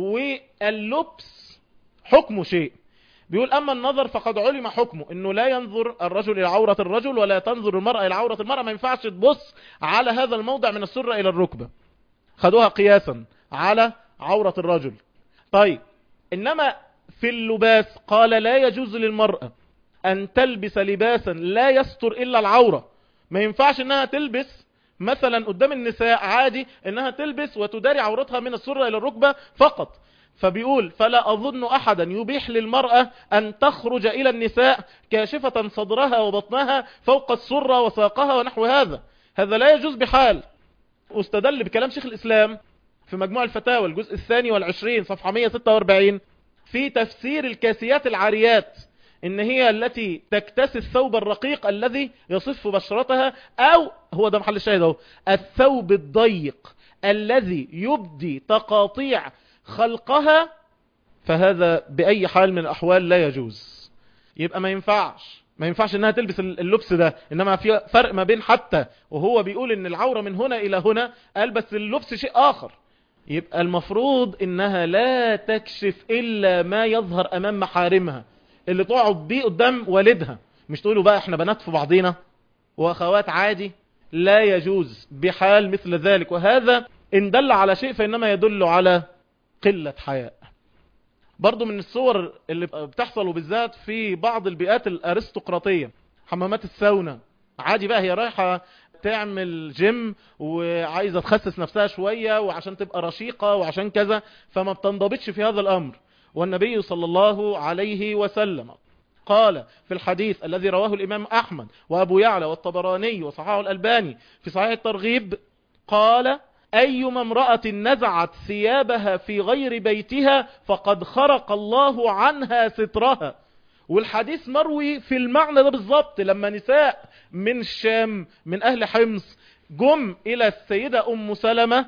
واللبس حكمه شيء. بيقول اما النظر فقد علم حكمه انه لا ينظر الرجل الى عورة الرجل ولا تنظر المرأة الى عورة المرأة، ما ينفعش تبص على هذا الموضع من السرة الى الركبة، خدوها قياسا على عورة الرجل. طيب انما في اللباس قال لا يجوز للمرأة ان تلبس لباسا لا يستر الا العورة، ما ينفعش انها تلبس مثلا قدام النساء عادي انها تلبس وتداري عورتها من السرة الى الركبة فقط. فبيقول فلا اظن احدا يبيح للمرأة ان تخرج الى النساء كاشفة صدرها وبطنها فوق السرة وساقها ونحو هذا، هذا لا يجوز بحال. واستدل بكلام شيخ الاسلام في مجموع الفتاوى الجزء الثاني والعشرين صفحة مئة وستة وأربعين، في تفسير الكاسيات العاريات ان هي التي تكتسي الثوب الرقيق الذي يصف بشرتها، او هو ده محل الشاهد اهو، الثوب الضيق الذي يبدي تقاطيع خلقها، فهذا بأي حال من الأحوال لا يجوز. يبقى ما ينفعش ما ينفعش انها تلبس اللبس ده. انما في فرق ما بين حتى وهو بيقول ان العورة من هنا الى هنا، قال بس اللبس شيء اخر. يبقى المفروض انها لا تكشف الا ما يظهر امام محارمها اللي تقعد بيه قدام والدها. مش تقولوا بقى احنا بنات في بعضينا واخوات عادي، لا يجوز بحال مثل ذلك. وهذا ان دل على شيء فانما يدل على قلة حياء. برضو من الصور اللي بتحصل وبالذات في بعض البيئات الارستقراطية، حمامات الساونا. عادي بقى هي رايحة تعمل جيم وعايزة تخسس نفسها شوية وعشان تبقى رشيقة وعشان كذا، فما بتنضبطش في هذا الامر. والنبي صلى الله عليه وسلم قال في الحديث الذي رواه الامام احمد وابو يعلى والطبراني وصححه الالباني في صحيح الترغيب، قال: أيما امرأة نزعت ثيابها في غير بيتها فقد خرق الله عنها سترها. والحديث مروي في المعنى ده بالضبط، لما نساء من الشام من أهل حمص جم إلى السيدة أم سلمة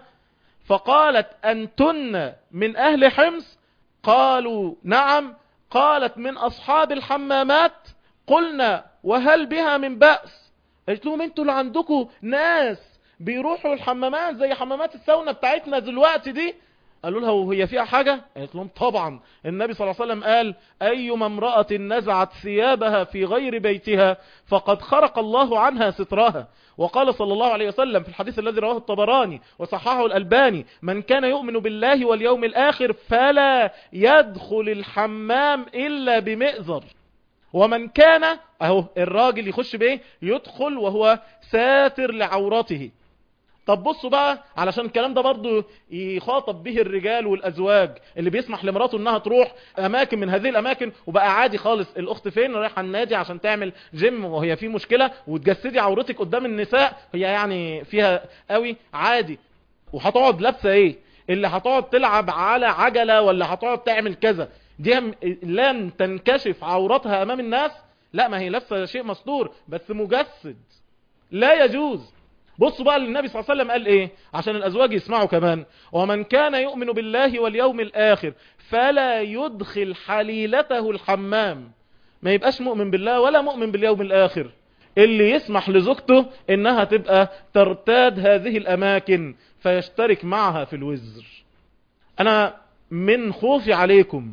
فقالت: أنتن من أهل حمص؟ قالوا: نعم. قالت: من أصحاب الحمامات؟ قلنا: وهل بها من بأس؟ قلت لهم: انتوا اللي عندكم ناس بيروحوا الحمامات زي حمامات الساونا بتاعتنا دلوقتي دي؟ قالوا لها: وهي فيها حاجة؟ قالت لهم: طبعا. النبي صلى الله عليه وسلم قال: أيما امرأة نزعت ثيابها في غير بيتها فقد خرق الله عنها سترها. وقال صلى الله عليه وسلم في الحديث الذي رواه الطبراني وصححه الألباني: من كان يؤمن بالله واليوم الآخر فلا يدخل الحمام إلا بمئزر. ومن كان، اهو الراجل يخش بايه؟ يدخل وهو ساتر لعورته. طب بصوا بقى، علشان الكلام ده برضو يخاطب به الرجال والازواج اللي بيسمح لمراته انها تروح اماكن من هذه الاماكن وبقى عادي خالص. الاخت فين؟ رايحه النادي عشان تعمل جيم وهي في مشكله، وتجسدي عورتك قدام النساء، هي يعني فيها قوي عادي. وهتقعد لابسه ايه؟ اللي هتقعد تلعب على عجله ولا هتقعد تعمل كذا، دي لن تنكشف عورتها امام الناس؟ لا، ما هي لابسه شيء مستور بس مجسد، لا يجوز. بصوا بقى النبي صلى الله عليه وسلم قال ايه عشان الازواج يسمعوا كمان: ومن كان يؤمن بالله واليوم الاخر فلا يدخل حليلته الحمام. ما يبقاش مؤمن بالله ولا مؤمن باليوم الاخر اللي يسمح لزوجته انها تبقى ترتاد هذه الاماكن فيشترك معها في الوزر. انا من خوفي عليكم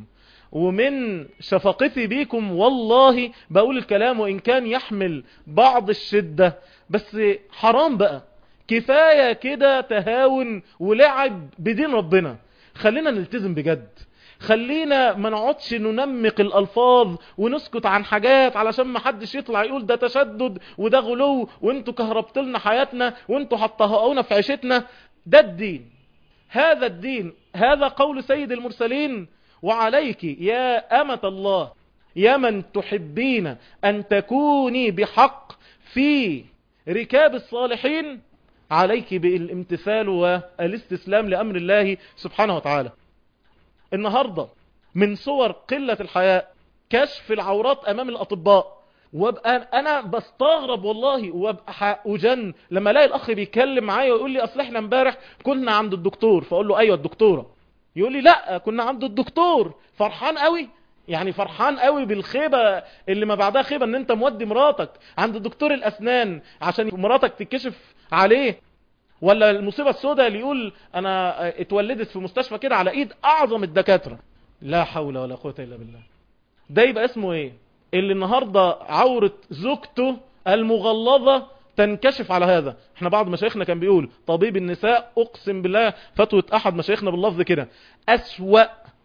ومن شفقتي بيكم والله بقول الكلام وإن كان يحمل بعض الشدة، بس حرام بقى، كفاية كده تهاون ولعب بدين ربنا. خلينا نلتزم بجد، خلينا ما نقعدش ننمق الألفاظ ونسكت عن حاجات علشان ما حدش يطلع يقول ده تشدد وده غلو وانتوا كهربتلنا حياتنا وانتوا حطهقونا في عيشتنا. ده الدين، هذا الدين، هذا قول سيد المرسلين: وعليك يا أمة الله يا من تحبين أن تكوني بحق في ركاب الصالحين، عليك بالامتثال والاستسلام لأمر الله سبحانه وتعالى. النهاردة من صور قلة الحياء كشف العورات أمام الأطباء. وابقى أنا بستغرب والله وابقى أجن لما الاقي الأخ بيتكلم معايا ويقول لي: أصل احنا امبارح كنا عند الدكتور. فأقول له: أيوة الدكتورة. يقول لي: لا، كنا عند الدكتور. فرحان قوي، يعني فرحان قوي بالخيبة اللي ما بعدها خيبة، ان انت مودي مراتك عند دكتور الاسنان عشان مراتك تكشف عليه. ولا المصيبة السوداء اللي يقول: انا اتولدت في مستشفى كده على ايد اعظم الدكاترة. لا حول ولا قوة الا بالله. ده يبقى اسمه ايه؟ اللي النهاردة عورة زوجته المغلظة تنكشف على هذا. احنا بعض مشايخنا كان بيقول: طبيب النساء، اقسم بالله فتوى احد مشايخنا باللفظ كده: اسوأ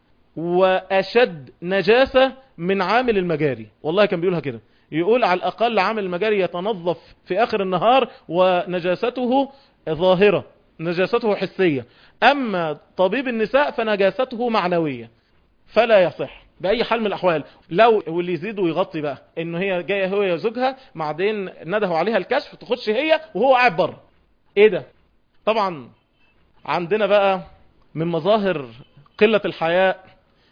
واشد نجاسة من عامل المجاري. والله كان بيقولها كده، يقول على الاقل عامل المجاري يتنظف في اخر النهار ونجاسته ظاهرة، نجاسته حسية، اما طبيب النساء فنجاسته معنوية، فلا يصح بأي حال من الأحوال. لو واللي يزيد ويغطي بقى إنه هي جاية هو يا زوجها، بعدين ندهوا عليها الكشف، تخش هي وهو قاعد بره. إيه ده؟ طبعا عندنا بقى من مظاهر قلة الحياء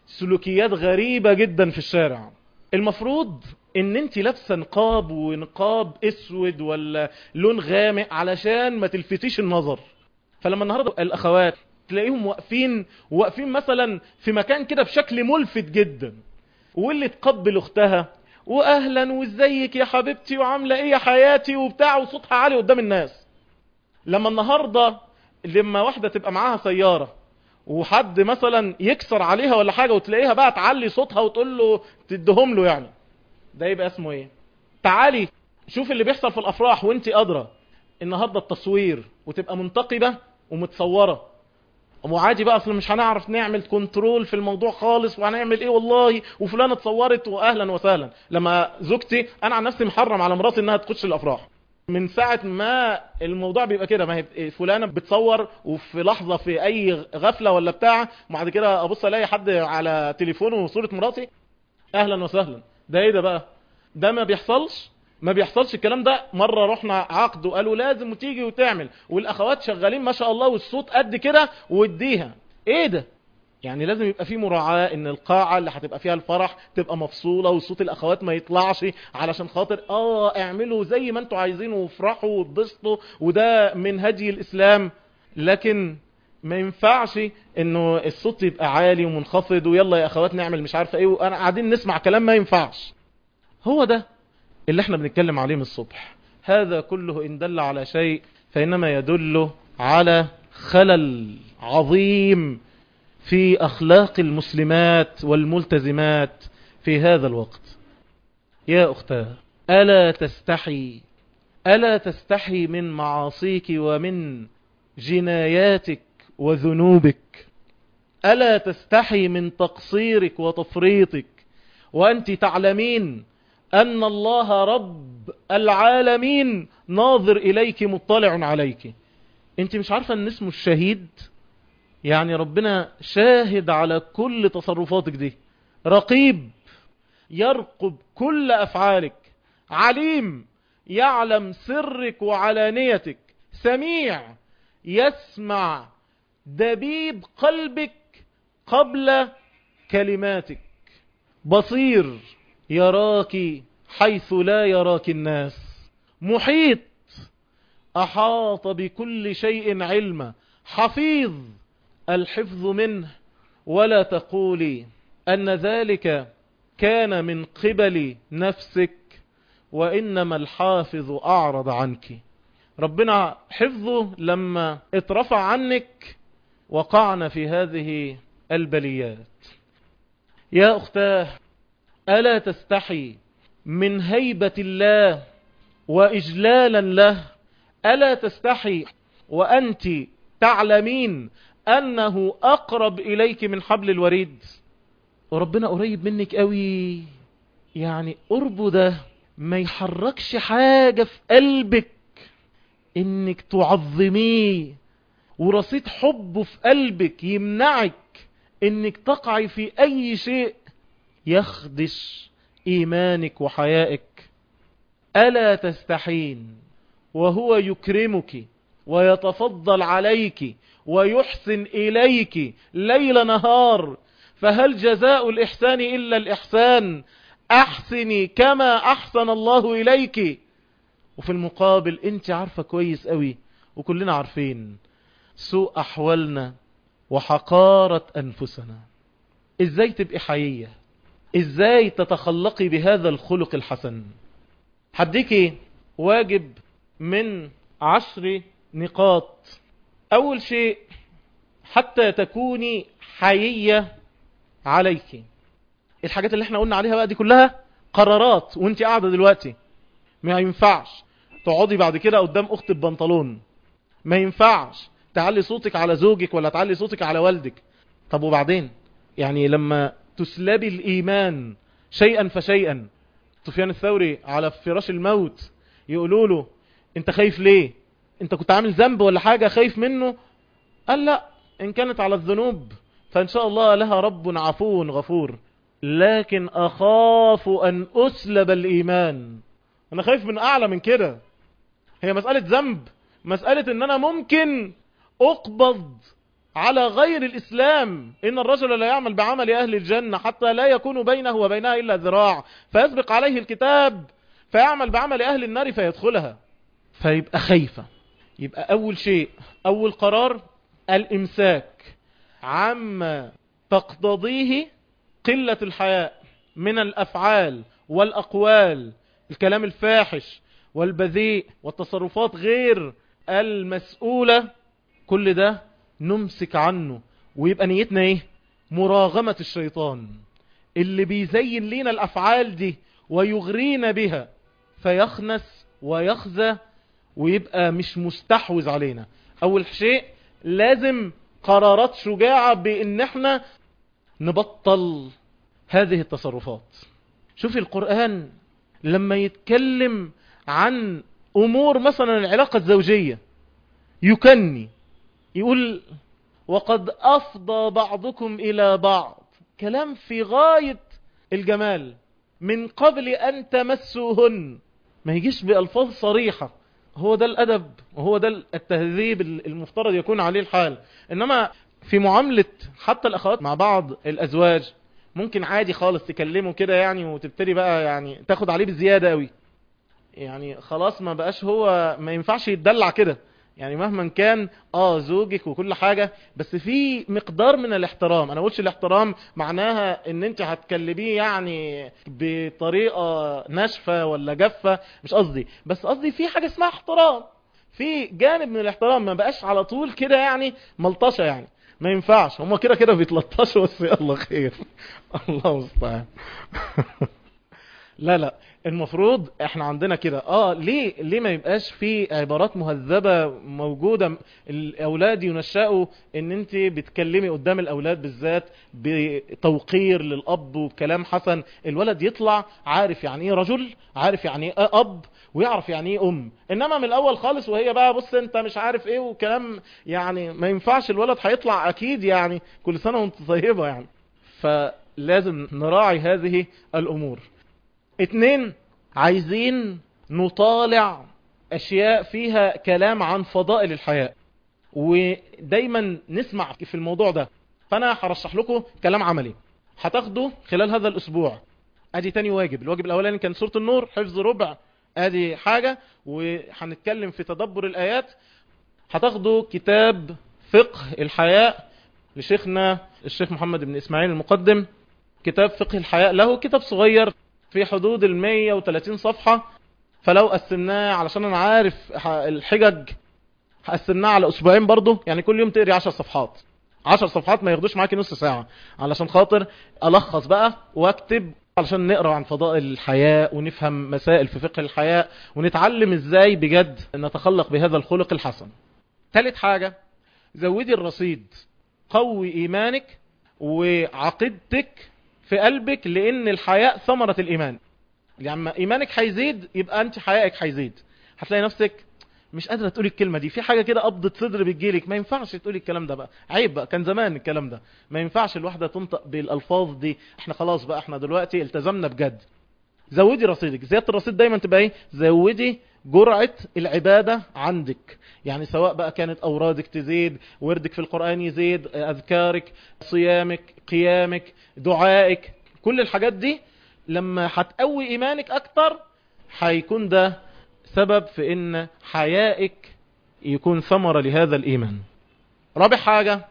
سلوكيات غريبة جدا في الشارع. المفروض ان انت لابسه نقاب، ونقاب اسود ولا لون غامق علشان ما تلفتيش النظر. فلما النهارده الاخوات تلاقيهم واقفين واقفين مثلا في مكان كده بشكل ملفت جدا، واللي تقبل اختها واهلا وازيك يا حبيبتي وعامله ايه يا حياتي وبتاع، وصوتها عالي قدام الناس. لما النهارده لما واحده تبقى معاها سياره وحد مثلا يكسر عليها ولا حاجه، وتلاقيها بقى تعلي صوتها وتقول له تدهم له، يعني ده يبقى اسمه ايه؟ تعالي شوف اللي بيحصل في الافراح وانت ادرى. النهارده التصوير وتبقى منتقبه ومتصوره، وعادي بقى اصل مش هنعرف نعمل كنترول في الموضوع خالص، وهنعمل ايه والله، وفلانه اتصورت واهلا وسهلا. لما زوجتي، انا عن نفسي محرم على مراتي انها تخش الافراح من ساعه ما الموضوع بيبقى كده. ما هي فلانه بتصور وفي لحظه في اي غفله ولا بتاع، وبعد كده ابص الاقي حد على تليفونه صوره مراتي، اهلا وسهلا. ده ايه ده بقى؟ ده ما بيحصلش ما بيحصلش الكلام ده. مرة رحنا عقد وقالوا لازم تيجي وتعمل، والاخوات شغالين ما شاء الله والصوت قد كده واديها. ايه ده؟ يعني لازم يبقى في مراعاة ان القاعة اللي هتبقى فيها الفرح تبقى مفصولة، وصوت الاخوات ما يطلعش، علشان خاطر اه اعملوا زي ما انتوا عايزين وافرحوا واتبسطوا، وده من هدي الاسلام. لكن ما ينفعش انه الصوت يبقى عالي ومنخفض، ويلا يا اخوات نعمل مش عارفه ايه، وانا قاعدين نسمع كلام ما ينفعش. هو ده اللي احنا بنتكلم عليه من الصبح. هذا كله ان دل على شيء فانما يدل على خلل عظيم في اخلاق المسلمات والملتزمات في هذا الوقت. يا اختاه، الا تستحي الا تستحي من معاصيك ومن جناياتك وذنوبك؟ ألا تستحي من تقصيرك وتفريطك وأنت تعلمين أن الله رب العالمين ناظر إليك مطلع عليك؟ أنت مش عارفة أن اسمه الشهيد؟ يعني ربنا شاهد على كل تصرفاتك دي، رقيب يرقب كل أفعالك، عليم يعلم سرك وعلانيتك، سميع يسمع دبيب قلبك قبل كلماتك، بصير يراك حيث لا يراك الناس، محيط أحاط بكل شيء علما، حفيظ الحفظ منه. ولا تقولي أن ذلك كان من قبل نفسك، وإنما الحافظ أعرض عنك. ربنا حفظه لما اترفع عنك وقعنا في هذه البليات. يا أختاه، ألا تستحي من هيبة الله وإجلالا له؟ ألا تستحي وأنت تعلمين أنه أقرب إليك من حبل الوريد؟ وربنا قريب منك قوي، يعني قربه ده ما يحركش حاجة في قلبك انك تعظميه، ورصيد حبه في قلبك يمنعك انك تقعي في اي شيء يخدش ايمانك وحيائك. ألا تستحين وهو يكرمك ويتفضل عليك ويحسن إليك ليل نهار، فهل جزاء الإحسان إلا الإحسان؟ أحسني كما أحسن الله إليك. وفي المقابل انت عارفة كويس قوي، وكلنا عارفين سوء أحوالنا وحقارة أنفسنا. إزاي تبقي حيية؟ إزاي تتخلقي بهذا الخلق الحسن؟ هديكي واجب من عشر نقاط. أول شيء، حتى تكوني حيية عليك. الحاجات اللي احنا قلنا عليها بقى دي كلها قرارات وانت قاعدة دلوقتي. ما ينفعش تقعدي بعد كده قدام اخت ببنطلون، ما ينفعش تعلي صوتك على زوجك ولا تعلي صوتك على والدك. طب وبعدين؟ يعني لما تسلبي الإيمان شيئا فشيئا. سفيان الثوري على فراش الموت يقولوا له انت خايف ليه؟ انت كنت عامل ذنب ولا حاجة خايف منه؟ قال لا، ان كانت على الذنوب فان شاء الله لها رب عفو غفور، لكن اخاف ان اسلب الايمان. انا خايف من اعلى من كده. هي مسألة ذنب، مسألة ان انا ممكن اقبض على غير الإسلام. إن الرجل لا يعمل بعمل أهل الجنة حتى لا يكون بينه وبينها إلا ذراع، فيسبق عليه الكتاب فيعمل بعمل أهل النار فيدخلها. فيبقى خايفة. يبقى أول شيء، أول قرار، الإمساك عما تقتضيه قلة الحياء من الأفعال والأقوال، الكلام الفاحش والبذيء والتصرفات غير المسؤولة. كل ده نمسك عنه، ويبقى نيتنا ايه؟ مراغمة الشيطان اللي بيزين لنا الأفعال دي ويغرينا بها، فيخنس ويخزى ويبقى مش مستحوذ علينا. أول شيء لازم قرارات شجاعة بإن احنا نبطل هذه التصرفات. شوف القرآن لما يتكلم عن أمور مثلا العلاقة الزوجية يكني، يقول وقد أفضى بعضكم إلى بعض، كلام في غاية الجمال، من قبل أن تمسوهن. ما يجيش بألفاظ صريحة، هو ده الأدب وهو ده التهذيب المفترض يكون عليه الحال. إنما في معاملة حتى الأخوات مع بعض الأزواج ممكن عادي خالص تكلمه كده يعني، وتبتدي بقى يعني تاخد عليه بزيادة قوي، يعني خلاص ما بقاش هو، ما ينفعش يتدلع كده يعني مهما كان اه زوجك وكل حاجة، بس في مقدار من الاحترام. انا قلتش الاحترام معناها ان انت هتكلميه يعني بطريقة ناشفة ولا جافة، مش قصدي، بس قصدي في حاجة اسمها احترام، في جانب من الاحترام، ما بقاش على طول كده يعني ملطشة، يعني ما ينفعش، هما كده كده بيتلطشوا بس يلا خير الله المستعان لا لا، المفروض احنا عندنا كده اه ليه ليه ما يبقاش في عبارات مهذبة موجودة؟ الاولاد ينشأوا ان انت بتكلمي قدام الاولاد بالذات بتوقير للاب وبكلام حسن، الولد يطلع عارف يعني ايه رجل، عارف يعني ايه اب، ويعرف يعني ايه ام. انما من الاول خالص وهي بقى بص انت مش عارف ايه وكلام، يعني ما ينفعش، الولد هيطلع اكيد يعني كل سنة وانت طيبة يعني. فلازم نراعي هذه الامور. اتنين، عايزين نطالع اشياء فيها كلام عن فضائل الحياة، ودايما نسمع في الموضوع ده. فانا هرشح لكم كلام عملي هتاخده خلال هذا الاسبوع. ادي تاني واجب، الواجب الاولاني كان سورة النور حفظ ربع، ادي حاجة، وهنتكلم في تدبر الايات. هتاخدوا كتاب فقه الحياء لشيخنا الشيخ محمد بن اسماعيل المقدم، كتاب فقه الحياء له، كتاب صغير في حدود المية وثلاثين صفحة. فلو قسمناه، علشان انا عارف الحجج، هقسمناه على اسبوعين برضو، يعني كل يوم تقري عشر صفحات، عشر صفحات ما ياخدوش معاكي نص ساعة، علشان خاطر الخص بقى واكتب، علشان نقرأ عن فضائل الحياة ونفهم مسائل في فقه الحياة، ونتعلم ازاي بجد نتخلق بهذا الخلق الحسن. ثالث حاجة، زودي الرصيد، قوي ايمانك وعقيدتك في قلبك، لان الحياء ثمرة الايمان. لما ايمانك هيزيد يبقى انت حيائك هيزيد، هتلاقي نفسك مش قادرة تقولي الكلمة دي، في حاجة كده قبضة صدر بتجيلك، ما ينفعش تقولي الكلام ده بقى، عيب بقى، كان زمان الكلام ده، ما ينفعش الواحدة تنطق بالالفاظ دي، احنا خلاص بقى احنا دلوقتي التزمنا بجد. زودي رصيدك، زيادة الرصيد دايما تبقى ايه؟ زودي جرعة العبادة عندك، يعني سواء بقى كانت اورادك تزيد، وردك في القرآن يزيد، اذكارك، صيامك، قيامك، دعائك، كل الحاجات دي لما هتقوي ايمانك اكتر هيكون ده سبب في ان حيائك يكون ثمرة لهذا الايمان. رابع حاجة،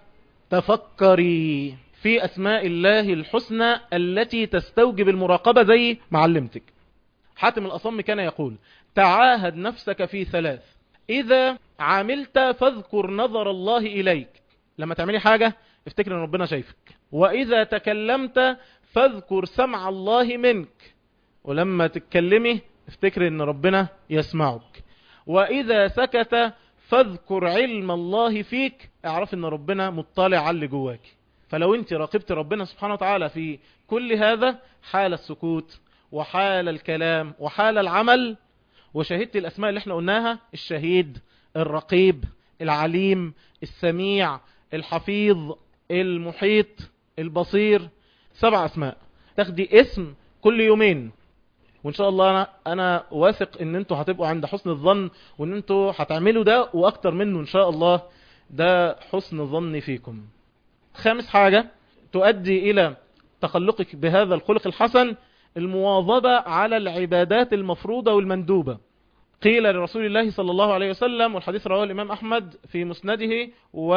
تفكري في اسماء الله الحسنى التي تستوجب المراقبة زي معلمتك. حاتم الأصم كان يقول تعاهد نفسك في ثلاث، اذا عملت فاذكر نظر الله اليك، لما تعملي حاجة افتكر ان ربنا شايفك، واذا تكلمت فاذكر سمع الله منك، ولما تتكلمي افتكر ان ربنا يسمعك، واذا سكت فاذكر علم الله فيك، اعرف ان ربنا مطلع على اللي جواك. فلو انت راقبت ربنا سبحانه وتعالى في كل هذا، حال السكوت وحال الكلام وحال العمل، وشهدت الاسماء اللي احنا قلناها، الشهيد، الرقيب، العليم، السميع، الحفيظ، المحيط، البصير، سبع اسماء، تاخدي اسم كل يومين، وان شاء الله انا انا واثق ان انتوا هتبقوا عند حسن الظن، وان انتوا هتعملوا ده واكتر منه ان شاء الله ده حسن ظن فيكم. خامس حاجة تؤدي إلى تخلقك بهذا الخلق الحسن، المواظبة على العبادات المفروضة والمندوبة. قيل لرسول الله صلى الله عليه وسلم، والحديث رواه الإمام أحمد في مسنده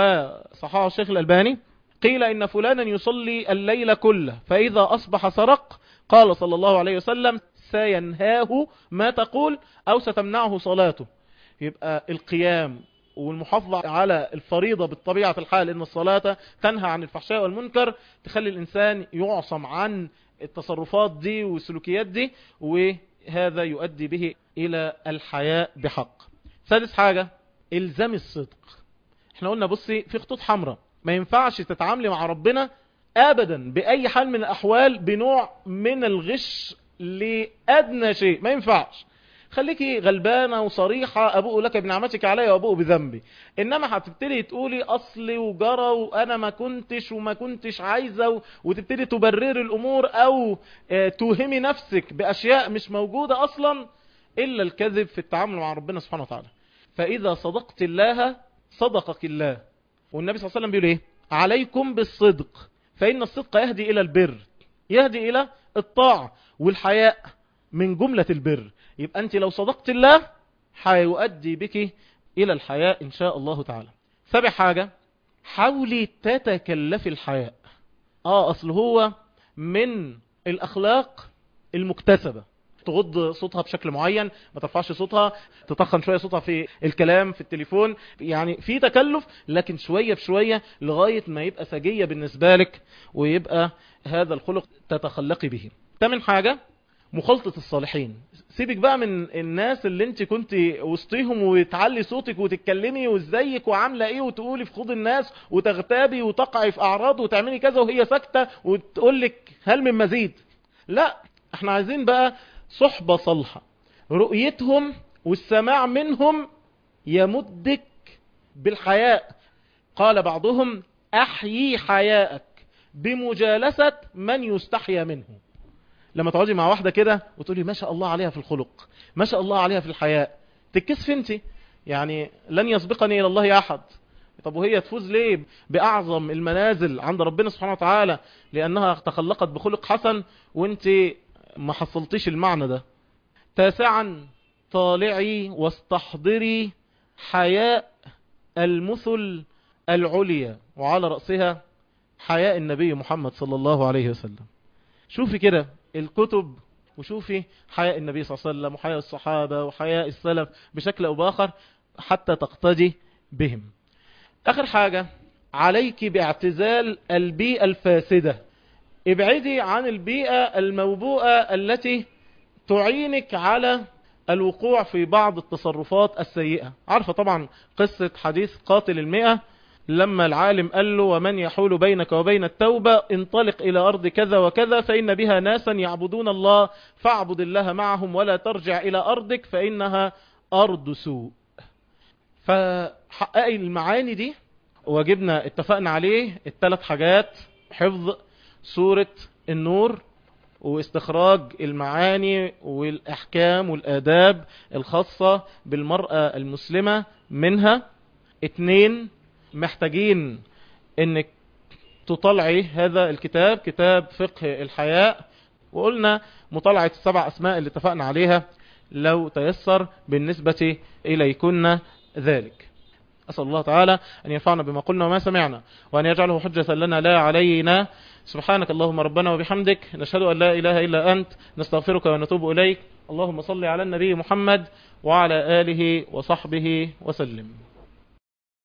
وصححه الشيخ الألباني، قيل إن فلانا يصلي الليل كله فإذا أصبح سرق، قال صلى الله عليه وسلم سينهاه ما تقول أو ستمنعه صلاته. يبقى القيام والمحافظة على الفريضة بالطبيعة الحال، إن الصلاة تنهى عن الفحشاء والمنكر، تخلي الإنسان يعصم عن التصرفات دي والسلوكيات دي، وهذا يؤدي به إلى الحياء بحق. سادس حاجة إلزام الصدق. احنا قلنا بصي في خطوط حمراء، ما ينفعش تتعاملي مع ربنا أبدا بأي حال من الأحوال بنوع من الغش لأدنى شيء، ما ينفعش. خليكي غلبانة وصريحة، أبوء لك بنعمتك علي وأبوء بذنبي. إنما هتبتدي تقولي أصلي وجرى وأنا ما كنتش وما كنتش عايزة، وتبتدي تبرر الأمور أو توهمي نفسك بأشياء مش موجودة أصلا، إلا الكذب في التعامل مع ربنا سبحانه وتعالى. فإذا صدقت الله صدقك الله. والنبي صلى الله عليه وسلم بيقول إيه؟ عليكم بالصدق فإن الصدق يهدي إلى البر، يهدي إلى الطاعة، والحياء من جملة البر. يبقى أنت لو صدقت الله هيؤدي بك إلى الحياء إن شاء الله تعالى. سابع حاجة، حاولي تتكلفي الحياء. آه أصل هو من الأخلاق المكتسبة، تغض صوتها بشكل معين، ما ترفعش صوتها، تتخن شوية صوتها في الكلام في التليفون، يعني في تكلف، لكن شوية بشوية لغاية ما يبقى سجية بالنسبة لك، ويبقى هذا الخلق تتخلقي به. تامن حاجة، مخالطة الصالحين. سيبك بقى من الناس اللي انت كنت وسطيهم وتعلي صوتك وتتكلمي وازيك وعاملة ايه وتقولي في خوض الناس وتغتابي وتقعي في اعراض وتعملي كذا وهي ساكتة وتقولك هل من مزيد. لا، احنا عايزين بقى صحبة صالحة، رؤيتهم والسماع منهم يمدك بالحياء. قال بعضهم احيي حياءك بمجالسة من يستحيا منه. لما تقعدي مع واحدة كده وتقولي ما شاء الله عليها في الخلق، ما شاء الله عليها في الحياء، تتكسف انت، يعني لن يسبقني الى الله احد. طب وهي تفوز ليه باعظم المنازل عند ربنا سبحانه وتعالى؟ لانها تخلقت بخلق حسن وانت ما حصلتيش المعنى ده. تاسعا، طالعي واستحضري حياء المثل العليا، وعلى رأسها حياء النبي محمد صلى الله عليه وسلم. شوفي كده الكتب وشوفي حياء النبي صلى الله عليه وسلم وحياء الصحابة وحياء السلف بشكل أو بآخر حتى تقتدي بهم. آخر حاجة، عليك باعتزال البيئة الفاسدة. ابعدي عن البيئة الموبوءة التي تعينك على الوقوع في بعض التصرفات السيئة. عارفة طبعا قصة حديث قاتل المئة، لما العالم قال له ومن يحول بينك وبين التوبة انطلق إلى أرض كذا وكذا فإن بها ناسا يعبدون الله فاعبد الله معهم ولا ترجع إلى أرضك فإنها أرض سوء. فحققي المعاني دي، وجبنا اتفقنا عليه الثلاث حاجات: حفظ سورة النور، واستخراج المعاني والأحكام والآداب الخاصة بالمرأة المسلمة منها. اتنين، محتاجين انك تطلعي هذا الكتاب، كتاب فقه الحياء، وقلنا مطالعة السبع اسماء اللي اتفقنا عليها لو تيسر بالنسبة اليكن ذلك. أسأل الله تعالى أن ينفعنا بما قلنا وما سمعنا، وأن يجعله حجة لنا لا علينا. سبحانك اللهم ربنا وبحمدك، نشهد أن لا إله إلا أنت، نستغفرك ونتوب إليك. اللهم صل على النبي محمد وعلى آله وصحبه وسلم.